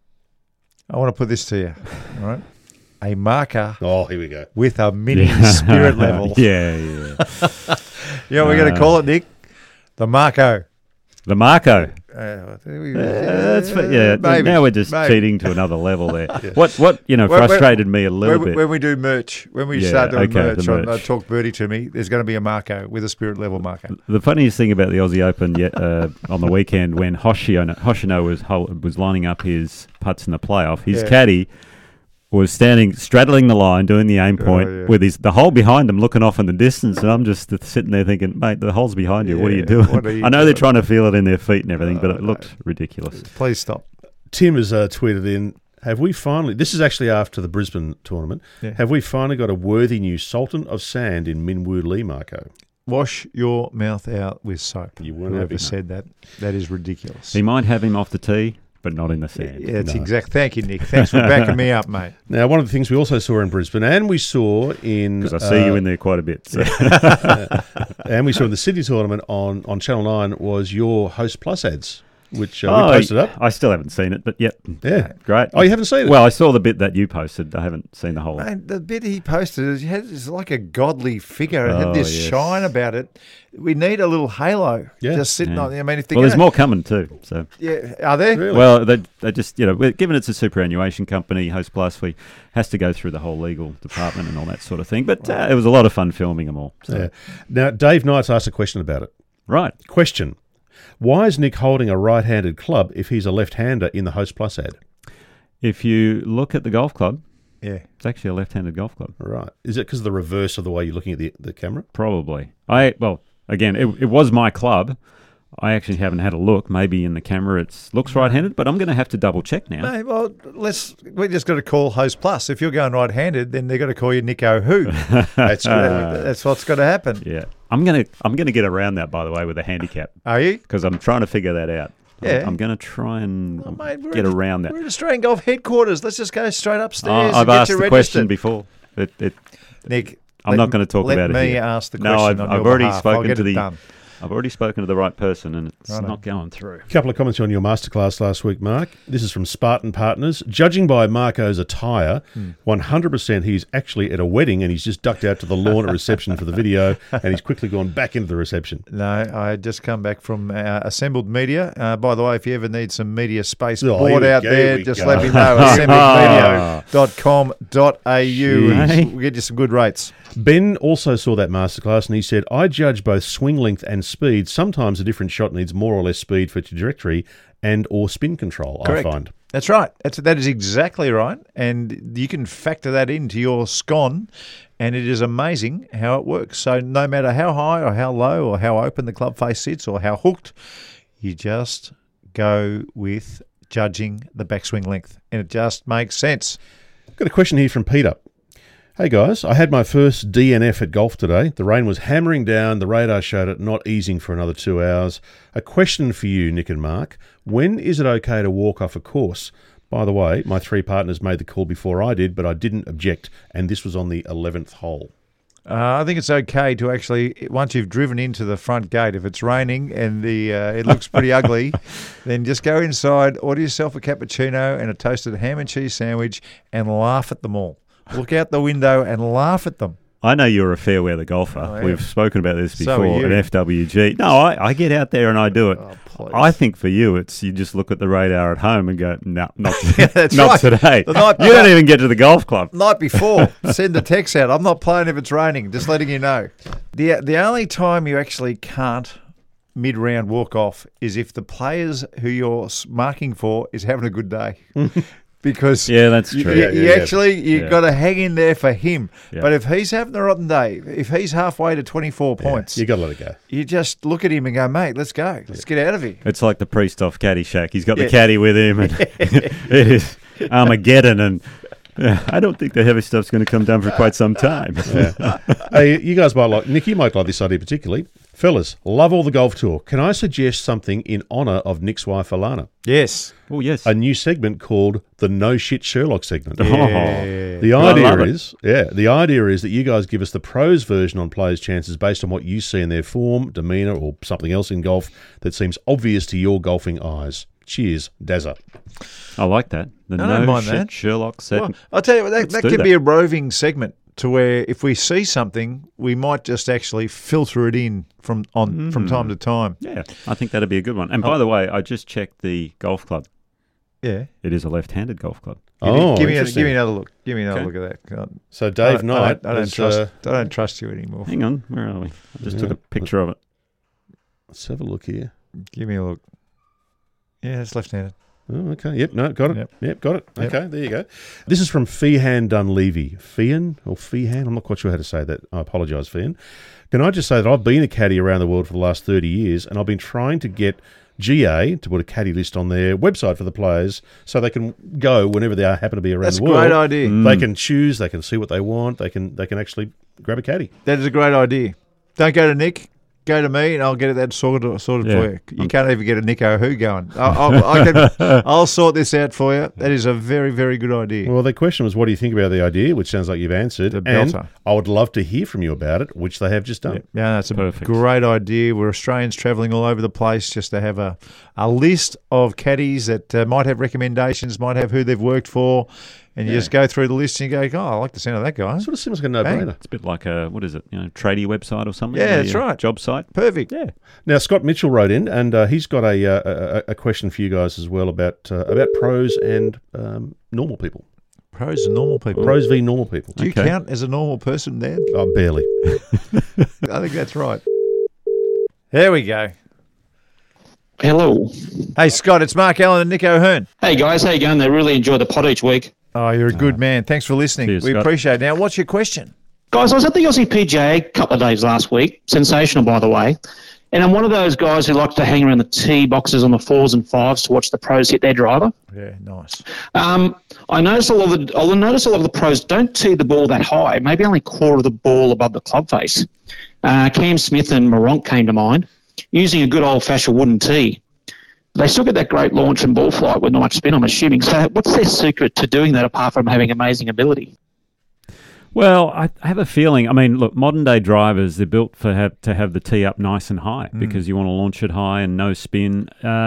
I want to put this to you, all right? A marker Oh, here we go. with a mini spirit level. Yeah. You know what we're going to call it, Nick? The Marco. The Marco. Maybe. Now we're just cheating to another level there. What frustrated me a little bit. When we do merch, when we start doing merch the on merch. Talk Birdie to Me, there's going to be a Marco with a spirit level marker. The funniest thing about the Aussie Open on the weekend when Hoshino was lining up his putts in the playoff, his caddy was straddling the line, doing the aim point with the hole behind him, looking off in the distance, and I'm just sitting there thinking, mate, the hole's behind you. What are you doing? I know they're trying to feel it in their feet and everything, but it looked ridiculous. Please stop. Tim has tweeted in, have we finally, this is actually after the Brisbane tournament, have we finally got a worthy new Sultan of Sand in Minwoo Lee, Marco? Wash your mouth out with soap. You weren't Whoever having said that. That is ridiculous. He might have him off the tee, but not in the sand. Yeah, that's exact. Thank you, Nick. Thanks for backing me up, mate. Now, one of the things we also saw in Brisbane, and we saw in... Because I see you in there quite a bit. So. and we saw in the Sydney tournament on Channel 9 was your Host Plus ads, which we posted up. I still haven't seen it, but yeah, great. Oh, you haven't seen it? Well, I saw the bit that you posted. I haven't seen the whole. Man, the bit he posted is like a godly figure. It had this shine about it. We need a little halo just sitting on. I mean, if there's more coming too. So are there? Really? Well, they just given it's a superannuation company, Host Plus, has to go through the whole legal department and all that sort of thing. But it was a lot of fun filming them all. So. Yeah. Now, Dave Knight's asked a question about it. Right. Question. Why is Nick holding a right-handed club if he's a left-hander in the Host Plus ad? If you look at the golf club, it's actually a left-handed golf club. Right. Is it because of the reverse of the way you're looking at the camera? Probably. Again, it was my club. I actually haven't had a look. Maybe in the camera it looks right-handed, but I'm going to have to double-check now. No, well, we just got to call Host Plus. If you're going right-handed, then they've got to call you Nico Who. That's what's got to happen. Yeah. I'm gonna get around that, by the way, with a handicap. Are you? Because I'm trying to figure that out. Yeah. I'm going to try and get around that. We're at Australian Golf headquarters. Let's just go straight upstairs. I've asked the question before. Nick, I'm not going to talk about it. Let me here. ask the question. No, on I've your already behalf. spoken to the. I've already spoken to the right person, and it's not going through. A couple of comments on your masterclass last week, Mark. This is from Spartan Partners. Judging by Marco's attire, 100% he's actually at a wedding and he's just ducked out to the lawn at reception for the video and he's quickly gone back into the reception. No, I just come back from Assembled Media. By the way, if you ever need some media space bought out there, just let me know. assembledmedia.com.au. We'll get you some good rates. Ben also saw that masterclass and he said, I judge both swing length and speed. Sometimes a different shot needs more or less speed for trajectory and or spin control, Correct. I find. That's right. That is exactly right. And you can factor that into your scon, and it is amazing how it works. So no matter how high or how low or how open the club face sits or how hooked, you just go with judging the backswing length, and it just makes sense. I've got a question here from Peter. Hey guys, I had my first DNF at golf today. The rain was hammering down, the radar showed it not easing for another 2 hours. A question for you, Nick and Mark. When is it okay to walk off a course? By the way, my 3 partners made the call before I did, but I didn't object, and this was on the 11th hole. I think it's okay to actually, once you've driven into the front gate, if it's raining and it looks pretty ugly, then just go inside, order yourself a cappuccino and a toasted ham and cheese sandwich and laugh at them all. Look out the window and laugh at them. I know you're a fair weather golfer. We've spoken about this before at FWG. No, I get out there and I do it. I think for you, you just look at the radar at home and go, no, not today. You don't even get to the golf club. Night before, send the text out. I'm not playing if it's raining, just letting you know. The only time you actually can't mid-round walk off is if the players who you're marking for is having a good day. Because that's true. You've got to hang in there for him. Yeah. But if he's having a rotten day, if he's halfway to 24 points, you got to let it go. You just look at him and go, mate, let's go. Let's get out of here. It's like the priest off Caddyshack. He's got the caddy with him, and it is Armageddon, and Yeah, I don't think the heavy stuff's going to come down for quite some time. Yeah. Hey, you guys might like, Nick, you might like this idea particularly. Fellas, love all the golf tour. Can I suggest something in honour of Nick's wife, Alana? Yes. Oh, yes. A new segment called the No Shit Sherlock segment. Yeah. The idea is that you guys give us the pros version on players' chances based on what you see in their form, demeanour, or something else in golf that seems obvious to your golfing eyes. Cheers, Dazza. I like that. The I don't mind shit that. Sherlock set. Well, I'll tell you what, that do could that. be a roving segment to where if we see something, we might just actually filter it in from time to time. Yeah, I think that'd be a good one. And by the way, I just checked the golf club. Yeah. It is a left-handed golf club. Give me interesting. another look. Give me another Okay. look at that. God. So Dave Knight, I don't is, trust. I don't trust you anymore. Hang on, where are we? I just Yeah. took a picture of it. let's have a look here. Give me a look. Yeah, it's left-handed. Oh, okay. Yep, no, got it. Yep, got it. Yep. Okay, there you go. This is from Feehan Dunleavy. Feehan or Feehan? I'm not quite sure how to say that. I apologise, Feehan. Can I just say that I've been a caddy around the world for the last 30 years, and I've been trying to get GA to put a caddy list on their website for the players so they can go whenever they happen to be around That's the a world. great idea. They can choose, they can see what they want, they can actually grab a caddy. That is a great idea. Don't go to Nick. Go to me, and I'll get that sorted for you. You can't even get a Nick O'Who going. I'll sort this out for you. That is a very, very good idea. Well, the question was, what do you think about the idea, which sounds like you've answered. The And belter. I would love to hear from you about it, which they have just done. Yeah, that's a Perfect. great idea. We're Australians travelling all over the place just to have a list of caddies that might have recommendations, might have who they've worked for, and you just go through the list and you go, I like the sound of that guy. Sort of seems like a no-brainer. It's a bit like a, what is it, tradie website or something? Yeah, that's right. Job site. Perfect. Yeah. Now, Scott Mitchell wrote in, and he's got a question for you guys as well about pros and normal people. Pros and normal people. Pros v normal people. Do you Okay. count as a normal person, Dan? Oh, barely. I think that's right. There we go. Hello. Hey, Scott, it's Mark Allen and Nick O'Hearn. Hey guys, how you going? They really enjoy the pod each week. Oh, you're a good man. Thanks for listening. Cheers, We Scott. appreciate it. Now, what's your question? Guys, I was at the Aussie PGA a couple of days last week. Sensational, by the way. And I'm one of those guys who likes to hang around the tee boxes on the 4s and 5s to watch the pros hit their driver. Yeah, nice. I notice a lot of the pros don't tee the ball that high, maybe only quarter of the ball above the club face. Cam Smith and Moronk came to mind, using a good old-fashioned wooden tee. They still get that great launch and ball flight with not much spin, I'm assuming. So what's their secret to doing that apart from having amazing ability? Well, I have a feeling. I mean, look, modern day drivers, they're built to have the tee up nice and high because you want to launch it high and no spin.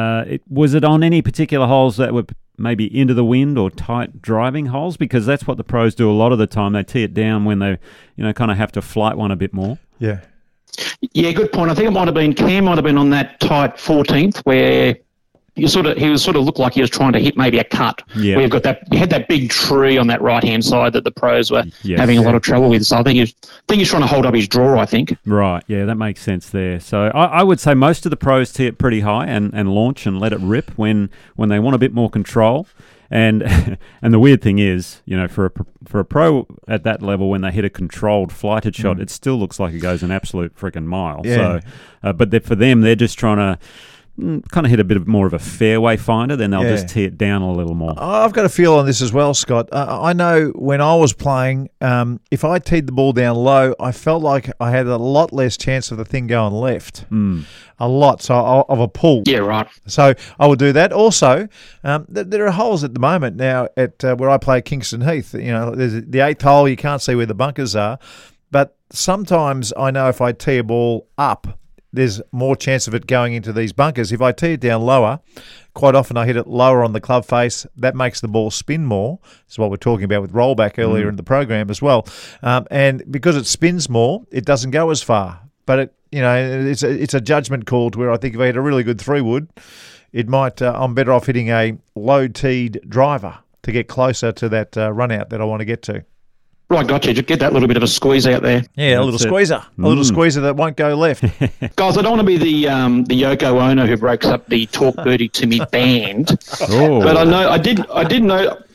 Was it on any particular holes that were maybe into the wind or tight driving holes? Because that's what the pros do a lot of the time. They tee it down when they, kind of have to flight one a bit more. Yeah. Yeah, good point. I think Cam might have been on that tight 14th where he sort of looked like he was trying to hit maybe a cut. Yeah. Where you had that big tree on that right hand side that the pros were Yes. having a lot of trouble with. So I think he's trying to hold up his draw, I think. Right, yeah, that makes sense there. So I would say most of the pros tee it pretty high and launch and let it rip when they want a bit more control. And and the weird thing is, for a pro at that level, when they hit a controlled flighted shot, it still looks like it goes an absolute freaking mile. Yeah. So, but for them, they're just trying to kind of hit a bit more of a fairway finder, then they'll just tee it down a little more. I've got a feel on this as well, Scott. I know when I was playing, if I teed the ball down low, I felt like I had a lot less chance of the thing going left. A lot, so of a pull. Yeah, right. So I would do that. Also, there are holes at the moment now at where I play Kingston Heath. There's the 8th hole. You can't see where the bunkers are, but sometimes I know if I tee a ball up, there's more chance of it going into these bunkers. If I tee it down lower, quite often I hit it lower on the club face. That makes the ball spin more. This is what we're talking about with rollback earlier in the program as well. And because it spins more, it doesn't go as far. But it's a judgment call to where I think if I hit a really good 3-wood, it might. I'm better off hitting a low teed driver to get closer to that run out that I want to get to. Right, gotcha. Just get that little bit of a squeeze out there. Yeah, a little squeezer. A little squeezer that won't go left. Guys, I don't want to be the Yoko Ono who breaks up the Talk Birdie to Me band. Oh. But I did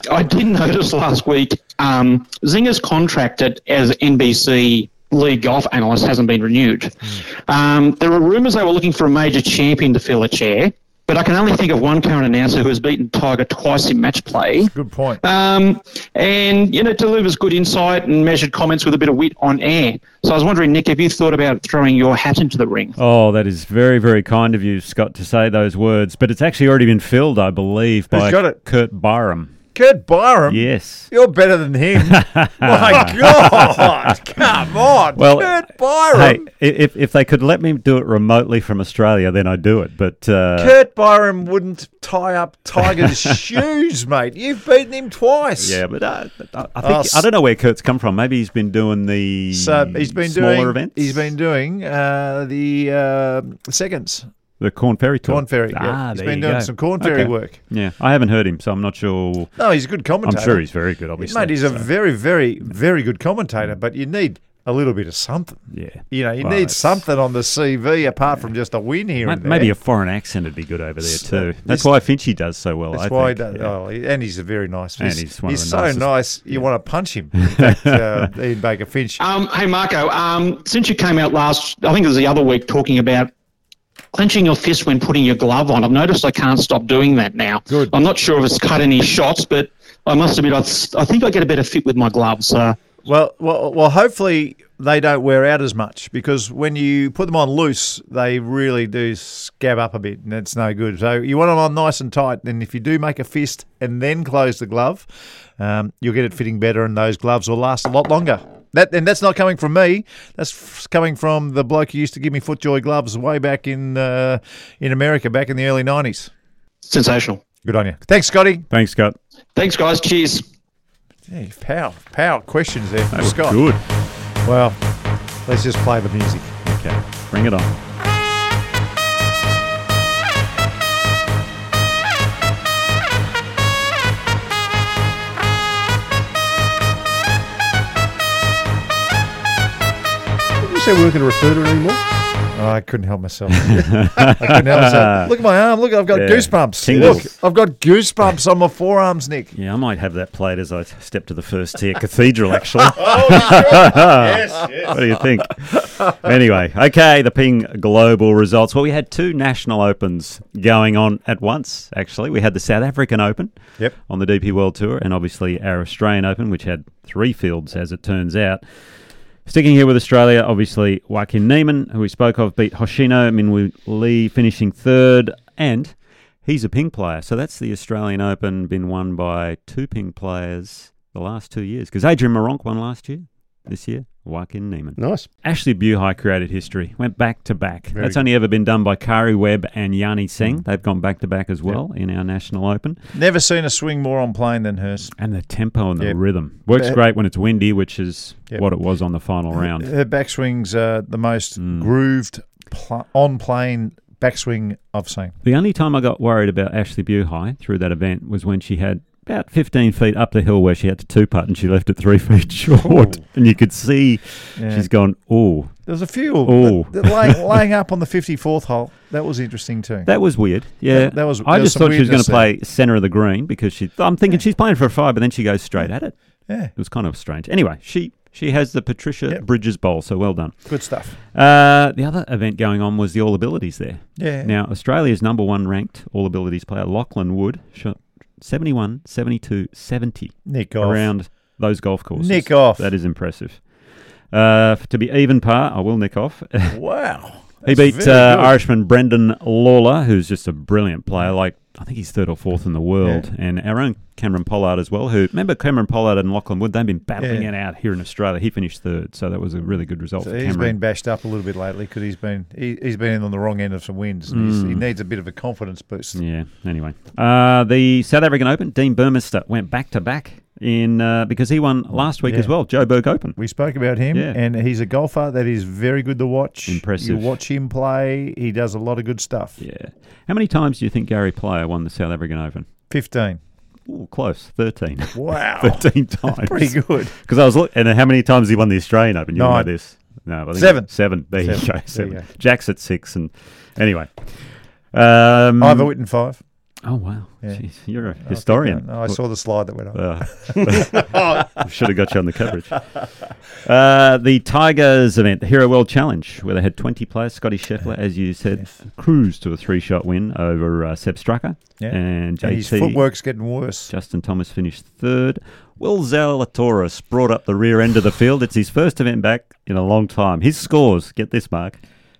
notice last week Zinger's contract as NBC lead golf analyst hasn't been renewed. There were rumours they were looking for a major champion to fill a chair. but I can only think of one current announcer who has beaten Tiger twice in match play. Good point. And, delivers good insight and measured comments with a bit of wit on air. So I was wondering, Nick, have you thought about throwing your hat into the ring? Oh, that is very, very kind of you, Scott, to say those words. But it's actually already been filled, I believe, by Kurt Byram. Kurt Byram? Yes. You're better than him. My God. Come on. Well, Kurt Byram. Hey, if they could let me do it remotely from Australia, then I'd do it. But Kurt Byram wouldn't tie up Tiger's shoes, mate. You've beaten him twice. Yeah, but I think I don't know where Kurt's come from. Maybe he's been doing the smaller events. He's been doing the seconds. The Corn Ferry Tour. Corn Ferry, yeah. He's been doing some Corn Ferry work. Yeah, I haven't heard him, so I'm not sure. No, he's a good commentator. I'm sure he's very good, obviously. Mate, he's a very, very, very good commentator, but you need a little bit of something. Yeah. You need something on the CV apart from just a win here and there. Maybe a foreign accent would be good over there too. That's why Finchy does so well, That's I why think. he does. Oh, and he's a very nice. And he's one of the so nicest. nice, you want to punch him. In fact, Ian Baker Finch. Hey, Marco, since you came out last, I think it was the other week, talking about clenching your fist when putting your glove on. I've noticed I can't stop doing that now. Good. I'm not sure if it's cut any shots, but I must admit, I think I get a better fit with my gloves. Well, hopefully they don't wear out as much, because when you put them on loose, they really do scab up a bit, and it's no good. So you want them on nice and tight, and if you do make a fist and then close the glove, you'll get it fitting better, and those gloves will last a lot longer. And that's not coming from me. That's coming from the bloke who used to give me FootJoy gloves way back in America, back in the early 90s. Sensational. Good on you. Thanks, Scotty. Thanks, Scott. Thanks, guys. Cheers. Hey, power questions there from Scott. Good. Well, let's just play the music. Okay, bring it on. You said we weren't going to refer to it anymore? Oh, I couldn't help myself. Look at my arm. Look, I've got goosebumps. Tingles. Look, I've got goosebumps on my forearms, Nick. Yeah, I might have that played as I step to the first tier cathedral, actually. Yes. What do you think? Anyway, okay, the Ping Global results. Well, we had two national opens going on at once, actually. We had the South African Open on the DP World Tour, and obviously our Australian Open, which had 3 fields, as it turns out. Sticking here with Australia, obviously, Joaquin Niemann, who we spoke of, beat Hoshino Minwoo Lee, finishing 3rd, and he's a Ping player. So that's the Australian Open, been won by 2 Ping players the last 2 years. Because Adrian Moronk won last year, this year, Joaquin Niemann. Nice. Ashley Buhai created history, went back-to-back. That's only ever been done by Kari Webb and Yanni Singh. They've gone back-to-back as well in our National Open. Never seen a swing more on plane than hers. And the tempo and the rhythm. Works great when it's windy, which is what it was on the final round. Her backswing's the most grooved on-plane backswing I've seen. The only time I got worried about Ashley Buhai through that event was when she had about 15 feet up the hill where she had to 2-putt and she left it 3 feet short. And you could see she's gone, ooh. There's a few laying up on the 54th hole. That was interesting too. That was weird. Yeah. I just thought she was going to play centre of the green because I'm thinking she's playing for a 5, but then she goes straight at it. Yeah. It was kind of strange. Anyway, she has the Patricia Bridges Bowl, so well done. Good stuff. The other event going on was the All Abilities there. Yeah. Now, Australia's number 1 ranked All Abilities player, Lachlan Wood, shot 71, 72, 70 around those golf courses. Nick off. That is impressive. To be even par, I will nick off. Wow. He beat Irishman Brendan Lawler, who's just a brilliant player. I think he's 3rd or 4th in the world. Yeah. And our own Cameron Pollard as well, remember Cameron Pollard and Lachlan Wood, they've been battling it out here in Australia. He finished 3rd, so that was a really good result for Cameron. He's been bashed up a little bit lately because he's been in on the wrong end of some wins. He needs a bit of a confidence boost. Yeah, anyway. The South African Open, Dean Burmester went back-to-back because he won last week as well, Joburg Open. We spoke about him, and he's a golfer that is very good to watch. Impressive. You watch him play, he does a lot of good stuff. Yeah. How many times do you think Gary Player won the South African Open? 15. Ooh, close. 13. Wow. 13 times. That's pretty good. Because I was looking, and how many times he won the Australian Open? You 9. know this. No, I think 7. 7. There you go. 7. There you go. Jack's at 6. And anyway. Ivor Witten 5. Oh, wow. Yeah. Jeez, you're a historian. No, I saw the slide that went on. Should have got you on the coverage. The Tigers event, the Hero World Challenge, where they had 20 players. Scotty Scheffler, as you said, cruised to a 3-shot win over Seb Strucker. Yeah. And JT. His footwork's getting worse. Justin Thomas finished third. Will Zalatoris brought up the rear end of the field. It's his first event back in a long time. His scores, get this, Mark,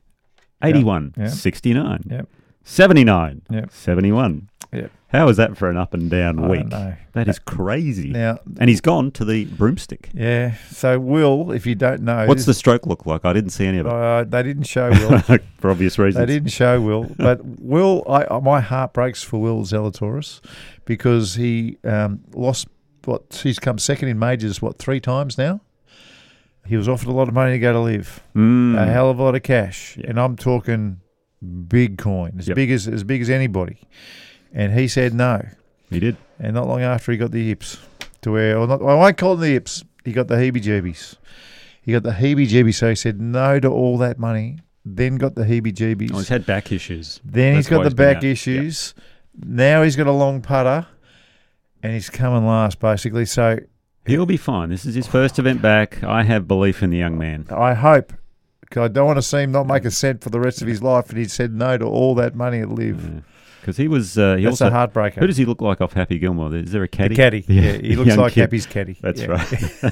81, 69, Yep. 79, Yep. 71. Yep. How is that for an up and down I week? don't know. That is crazy. Now, and he's gone to the broomstick. Yeah. So Will, if you don't know, What's the stroke look like? I didn't see any of it. They didn't show Will. For obvious reasons. They didn't show Will, but Will, my heart breaks for Will Zalatoris because he lost. He's come second in majors 3 times now. He was offered a lot of money to go to live, a hell of a lot of cash, and I'm talking big coin, as big as anybody. And he said no. He did. And not long after, he got the yips to where, I won't call them the yips. He got the heebie-jeebies. So he said no to all that money. Then got the heebie-jeebies. Oh, he's had back issues. Then he's got the back issues. Yep. Now he's got a long putter, and he's coming last, basically. So he'll be fine. This is his first event back. I have belief in the young man. I hope. Because I don't want to see him not make a cent for the rest of his life. And he said no to all that money at live. Because he was... That's also a heartbreaker. Who does he look like off Happy Gilmore? Is there a caddy? The caddy. Yeah, he looks like kid. Happy's caddy. That's right.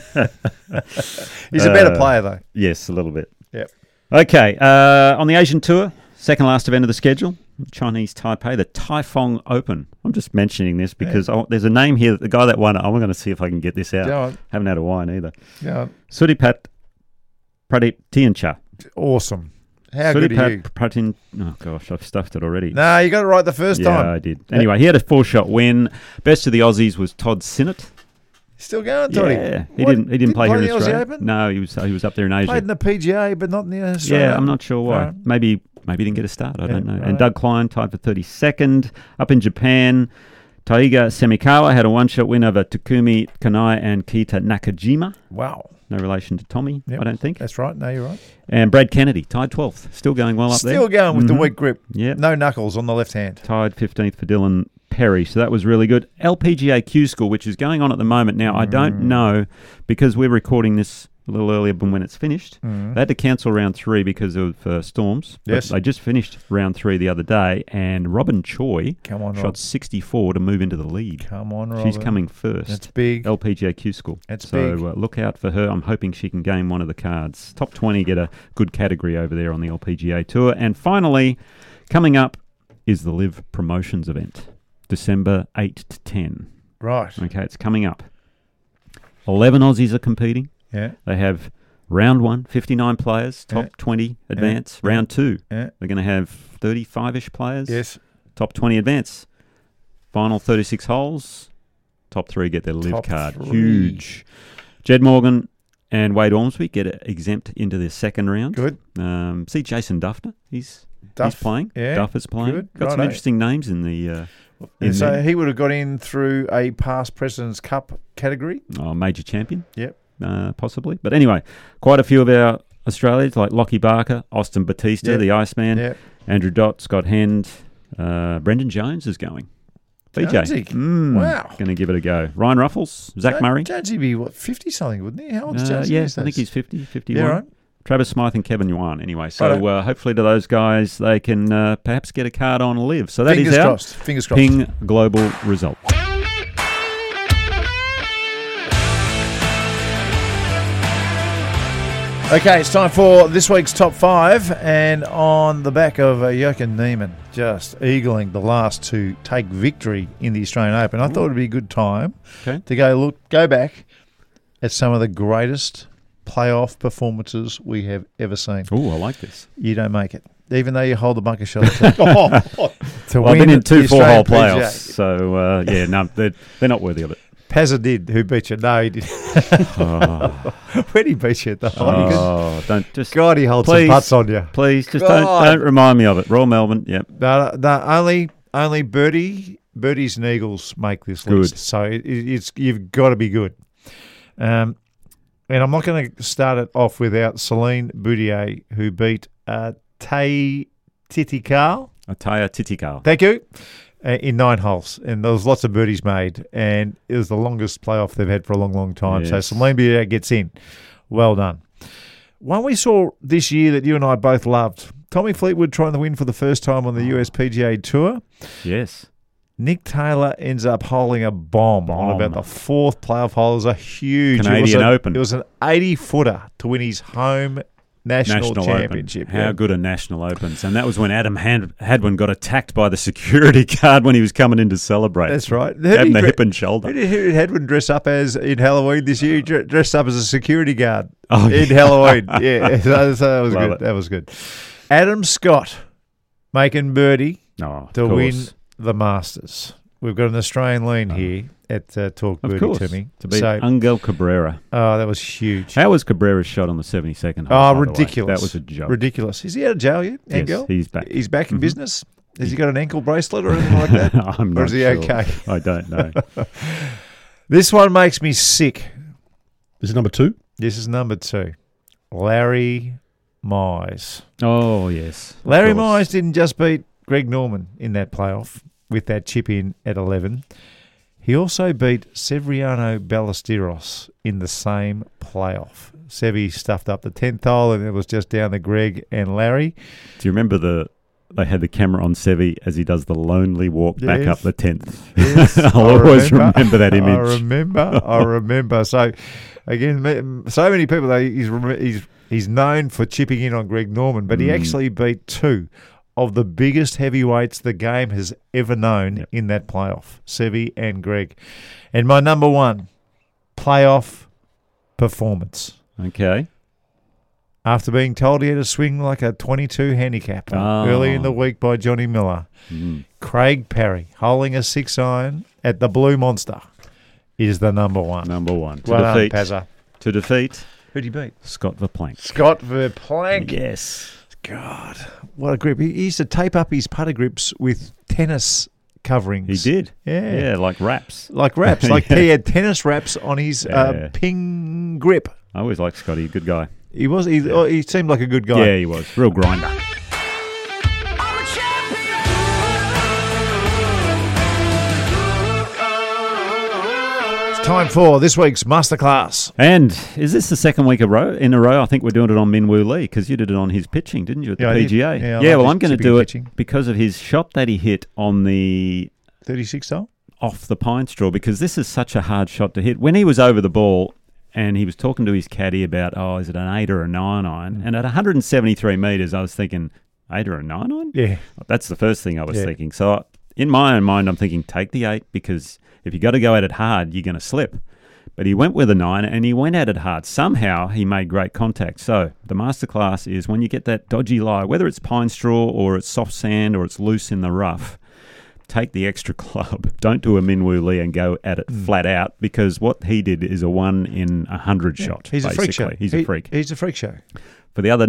He's a better player, though. Yes, a little bit. Yep. Okay, on the Asian Tour, second last event of the schedule, Chinese Taipei, the Taifong Open. I'm just mentioning this because there's a name here, the guy that won it. I'm going to see if I can get this out. Go on. Haven't had a wine either. Go on. Suripat Pradip Tiancha. Awesome. How good are you? Pratin, oh, gosh, I've stuffed it already. No, you got it right the first time. Yeah, I did. Anyway, he had a 4-shot win. Best of the Aussies was Todd Sinnott. Still going, Toddy? Yeah, he didn't play here in the Australia. Aussie Open? No, he was up there in Asia. Played in the PGA, but not in the Australia. Yeah, I'm not sure why. Right. Maybe he didn't get a start. I don't know. Right. And Doug Klein tied for 32nd. Up in Japan, Taiga Semikawa had a 1-shot win over Takumi Kanai and Kita Nakajima. Wow. No relation to Tommy, I don't think. That's right. No, you're right. And Brad Kennedy tied 12th. Still going well up there. Still going with the weak grip. Yeah. No knuckles on the left hand. Tied 15th for Dylan Perry, so that was really good. LPGA Q School, which is going on at the moment now. I don't know, because we're recording this a little earlier than when it's finished. They had to cancel round 3 because of storms. Yes. They just finished round 3 the other day, and Robin Choi shot 64 to move into the lead. Come on, Robin. She's coming first. That's big. LPGA Q School. That's big. big. Look out for her. I'm hoping she can gain one of the cards. Top 20 get a good category over there on the LPGA Tour. And finally, coming up is the Live Promotions event. December 8 to 10. Right. Okay, it's coming up. 11 Aussies are competing. Yeah. They have round 1, 59 players, top 20 advance. Yeah. Round 2, Yeah. they're going to have 35-ish players. Yes. Top 20 advance. Final 36 holes. Top 3 get their live Top card. 3. Huge. Jed Morgan and Wade Ormsby get exempt into their second round. Good. See Jason Duffner. He's Duff, playing. yeah. Duff is playing. Good. Got some Righto. interesting names in the... So there. he would have got in through a past President's Cup category. Major champion. Yep. Possibly. But anyway, quite a few of our Australians, like Lockie Barker, Austin Batista, Yep. the Iceman, Yep. Andrew Dott, Scott Hend, Brendan Jones is going. Jonesy. BJ. Wow. Going to give it a go. Ryan Ruffles, Zach Murray. Jonesy would be, 50-something, wouldn't he? How old's Jonesy? Yeah, these I think days? he's 50, 51. Yeah, right. Travis Smythe and Kevin Yuan. Anyway, so Righto. hopefully to those guys, they can perhaps get a card on Live. So that Fingers is our crossed. Fingers crossed. Ping Global result. Okay, it's time for this week's top 5, and on the back of Jochen Neiman just eagling the last to take victory in the Australian Open, I thought it would be a good time to go back at some of the greatest playoff performances we have ever seen. Oh, I like this. You don't make it, even though you hold the bunker shot. Well, I've been in 2 4-hole playoffs, so they're not worthy of it. Pazza did, who beat you. No, he didn't. Where did he beat you at the hole? Don't just... God, he holds some putts on you. Please, just God. don't remind me of it. Royal Melbourne, yep. No, only birdies and eagles make this list. Good. So it's you've got to be good. And I'm not going to start it off without Celine Boudier, who beat Tay Titikal. Ataya Titikal. Thank you. in 9 holes, and there was lots of birdies made, and it was the longest playoff they've had for a long, long time. Yes. So Celine Bier gets in. Well done. One we saw this year that you and I both loved, Tommy Fleetwood trying to win for the first time on the US PGA Tour. Yes. Nick Taylor ends up holding a bomb on about the 4th playoff hole. It was a huge Canadian Open. It was an 80-footer to win his home National Championship. Open. How good are National Opens? And that was when Adam Hadwin got attacked by the security guard when he was coming in to celebrate. That's right. Having the hip and shoulder. Who did Hadwin dress up as in Halloween this year? He dressed up as a security guard in yeah. Halloween. Yeah, so that was Love good. it. That was good. Adam Scott making birdie to win the Masters. We've got an Australian lean here at Talk Of Birdie course. to me. To beat Angel Cabrera. Oh, that was huge. How was Cabrera's shot on the 72nd hole? Oh, by the way? ridiculous. That was a joke. Ridiculous. Is he out of jail yet, Angel? Yes, he's back. He's back in business? Has he got an ankle bracelet or anything like that? I'm not Or is he sure. okay? I don't know. This one makes me sick. This is number 2? This is number 2. Larry Mize. Oh, yes. of Larry course. Mize didn't just beat Greg Norman in that playoff with that chip in at 11. He also beat Severiano Ballesteros in the same playoff. Sevi stuffed up the 10th hole, and it was just down to Greg and Larry. Do you remember they had the camera on Sevi as he does the lonely walk back Yes. up the 10th? Yes, I'll always remember that image. I remember. So, again, so many people, he's known for chipping in on Greg Norman, but he actually beat 2 of the biggest heavyweights the game has ever known in that playoff, Sevi and Greg. And my number 1, playoff performance. Okay. After being told he had to swing like a 22 handicap early in the week by Johnny Miller, Craig Parry, holding a 6-iron at the Blue Monster, is the number 1. Number 1. Well done, Pazza. To defeat Who'd he beat? Scott Verplank. Scott Verplank. Yes. God, what a grip. He used to tape up his putter grips with tennis coverings. He did. Yeah. Yeah, like wraps. Like wraps. Like he had tennis wraps on his ping grip. I always liked Scotty. Good guy. He was. He seemed like a good guy. Yeah, he was. Real grinder. Time for this week's masterclass. And is this the second week in a row? I think we're doing it on Min Woo Lee because you did it on his pitching, didn't you, at the Yeah, I did. PGA? Yeah, I Yeah, like well, his I'm going to chipping do it pitching. because of his shot that he hit on the 36 hole? off the pine straw, because this is such a hard shot to hit. When he was over the ball and he was talking to his caddy about, is it an 8 or a 9 iron? And at 173 metres, I was thinking, 8 or a 9 iron? Yeah. That's the first thing I was thinking. So in my own mind, I'm thinking, take the 8, because if you got to go at it hard, you're going to slip. But he went with a 9 and he went at it hard. Somehow he made great contact. So the masterclass is when you get that dodgy lie, whether it's pine straw or it's soft sand or it's loose in the rough, take the extra club. Don't do a Min Woo Lee and go at it flat out, because what he did is a 1 in 100 shot. He's basically. a freak show. He's a freak. He's a freak show. For the other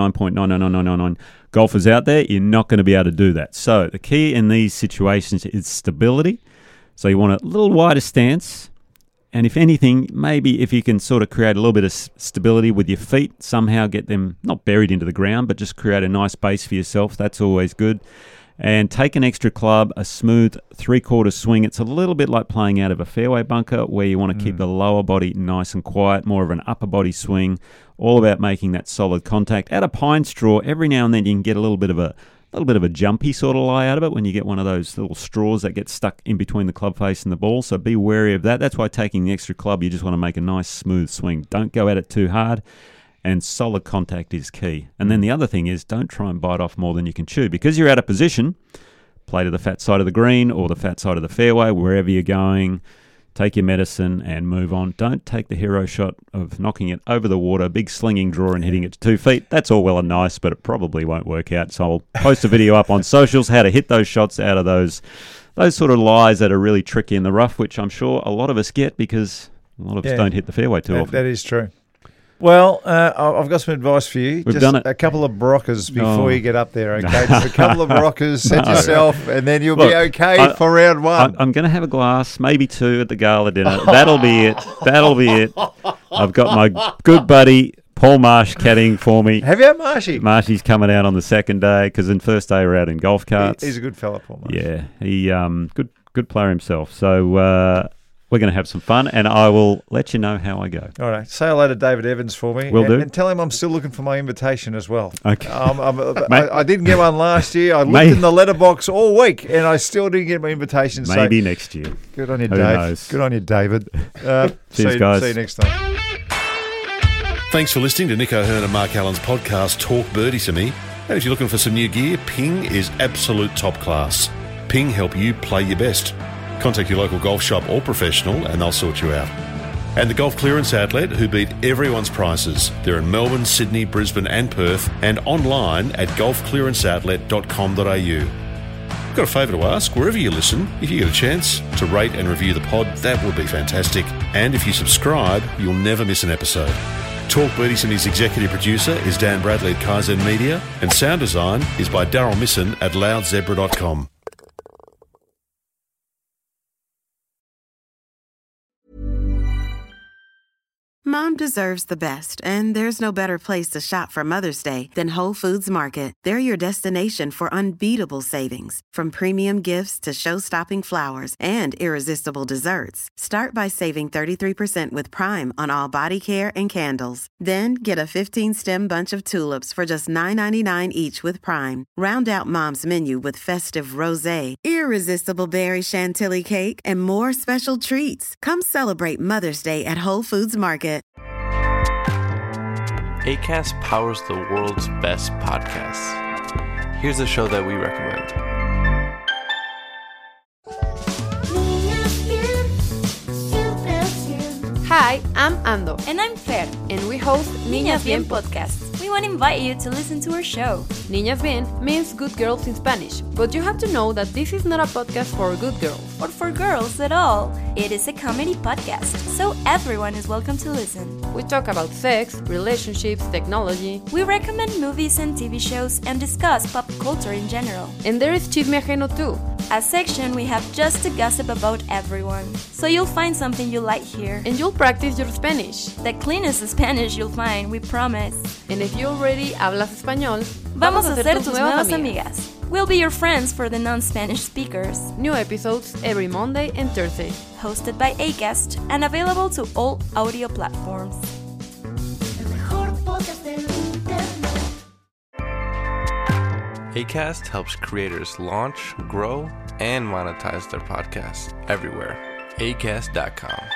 99.99999 golfers out there, you're not going to be able to do that. So the key in these situations is stability. So you want a little wider stance. And if anything, maybe if you can sort of create a little bit of stability with your feet, somehow get them not buried into the ground, but just create a nice base for yourself. That's always good. And take an extra club, a smooth 3/4 swing. It's a little bit like playing out of a fairway bunker, where you want to keep the lower body nice and quiet, more of an upper body swing, all about making that solid contact. At a pine straw, every now and then you can get a little bit of a jumpy sort of lie out of it when you get one of those little straws that get stuck in between the club face and the ball. So be wary of that. That's why taking the extra club, you just want to make a nice smooth swing. Don't go at it too hard, and solid contact is key. And then the other thing is, don't try and bite off more than you can chew, because you're out of position. Play to the fat side of the green or the fat side of the fairway, wherever you're going. Take your medicine and move on. Don't take the hero shot of knocking it over the water, big slinging draw and hitting it to 2 feet. That's all well and nice, but it probably won't work out. So I'll post a video up on socials, how to hit those shots out of those sort of lies that are really tricky in the rough, which I'm sure a lot of us get, because a lot of us don't hit the fairway too often. That is true. Well, I've got some advice for you. We've done it. A couple of Brockers before you get up there, okay? Just a couple of Brockers, set yourself, and then you'll be okay for round one. I'm going to have a glass, maybe 2 at the gala dinner. That'll be it. That'll be it. I've got my good buddy Paul Marsh caddying for me. Have you had Marshy? Marshy's coming out on the second day because the first day we're out in golf carts. He's a good fella, Paul Marsh. Yeah, he good player himself. So we're going to have some fun, and I will let you know how I go. All right. Say hello to David Evans for me. Will do. And tell him I'm still looking for my invitation as well. Okay. I didn't get one last year. I looked in the letterbox all week, and I still didn't get my invitation. Maybe next year. Good on you, Who Dave. knows? Good on you, David. Cheers, guys. See you next time. Thanks for listening to Nick O'Hearn and Mark Allen's podcast, Talk Birdie to Me. And if you're looking for some new gear, Ping is absolute top class. Ping help you play your best. Contact your local golf shop or professional and they'll sort you out. And the Golf Clearance Outlet, who beat everyone's prices. They're in Melbourne, Sydney, Brisbane and Perth, and online at golfclearanceoutlet.com.au. Got a favour to ask, wherever you listen, if you get a chance to rate and review the pod, that would be fantastic. And if you subscribe, you'll never miss an episode. Talk Birdie to Me's executive producer is Dan Bradley at Kaizen Media, and sound design is by Daryl Misson at loudzebra.com. Mom deserves the best, and there's no better place to shop for Mother's Day than Whole Foods Market. They're your destination for unbeatable savings, from premium gifts to show-stopping flowers and irresistible desserts. Start by saving 33% with Prime on all body care and candles. Then get a 15-stem bunch of tulips for just $9.99 each with Prime. Round out Mom's menu with festive rosé, irresistible berry chantilly cake, and more special treats. Come celebrate Mother's Day at Whole Foods Market. Acast powers the world's best podcasts. Here's a show that we recommend. Hi, I'm Ando. And I'm Fer. And we host Niñas Bien podcast. We want to invite you to listen to our show. Niñas Bien means good girls in Spanish, but you have to know that this is not a podcast for good girls. Or for girls at all. It is a comedy podcast, so everyone is welcome to listen. We talk about sex, relationships, technology. We recommend movies and TV shows and discuss pop culture in general. And there is Chisme Ajeno too. A section we have just to gossip about everyone. So you'll find something you like here. And you'll practice your Spanish. The cleanest Spanish you'll find, we promise. And if you already hablas español, vamos a ser tus nuevas amigas. We'll be your friends for the non-Spanish speakers. New episodes every Monday and Thursday. Hosted by Acast and available to all audio platforms. Acast helps creators launch, grow, and monetize their podcasts everywhere. Acast.com.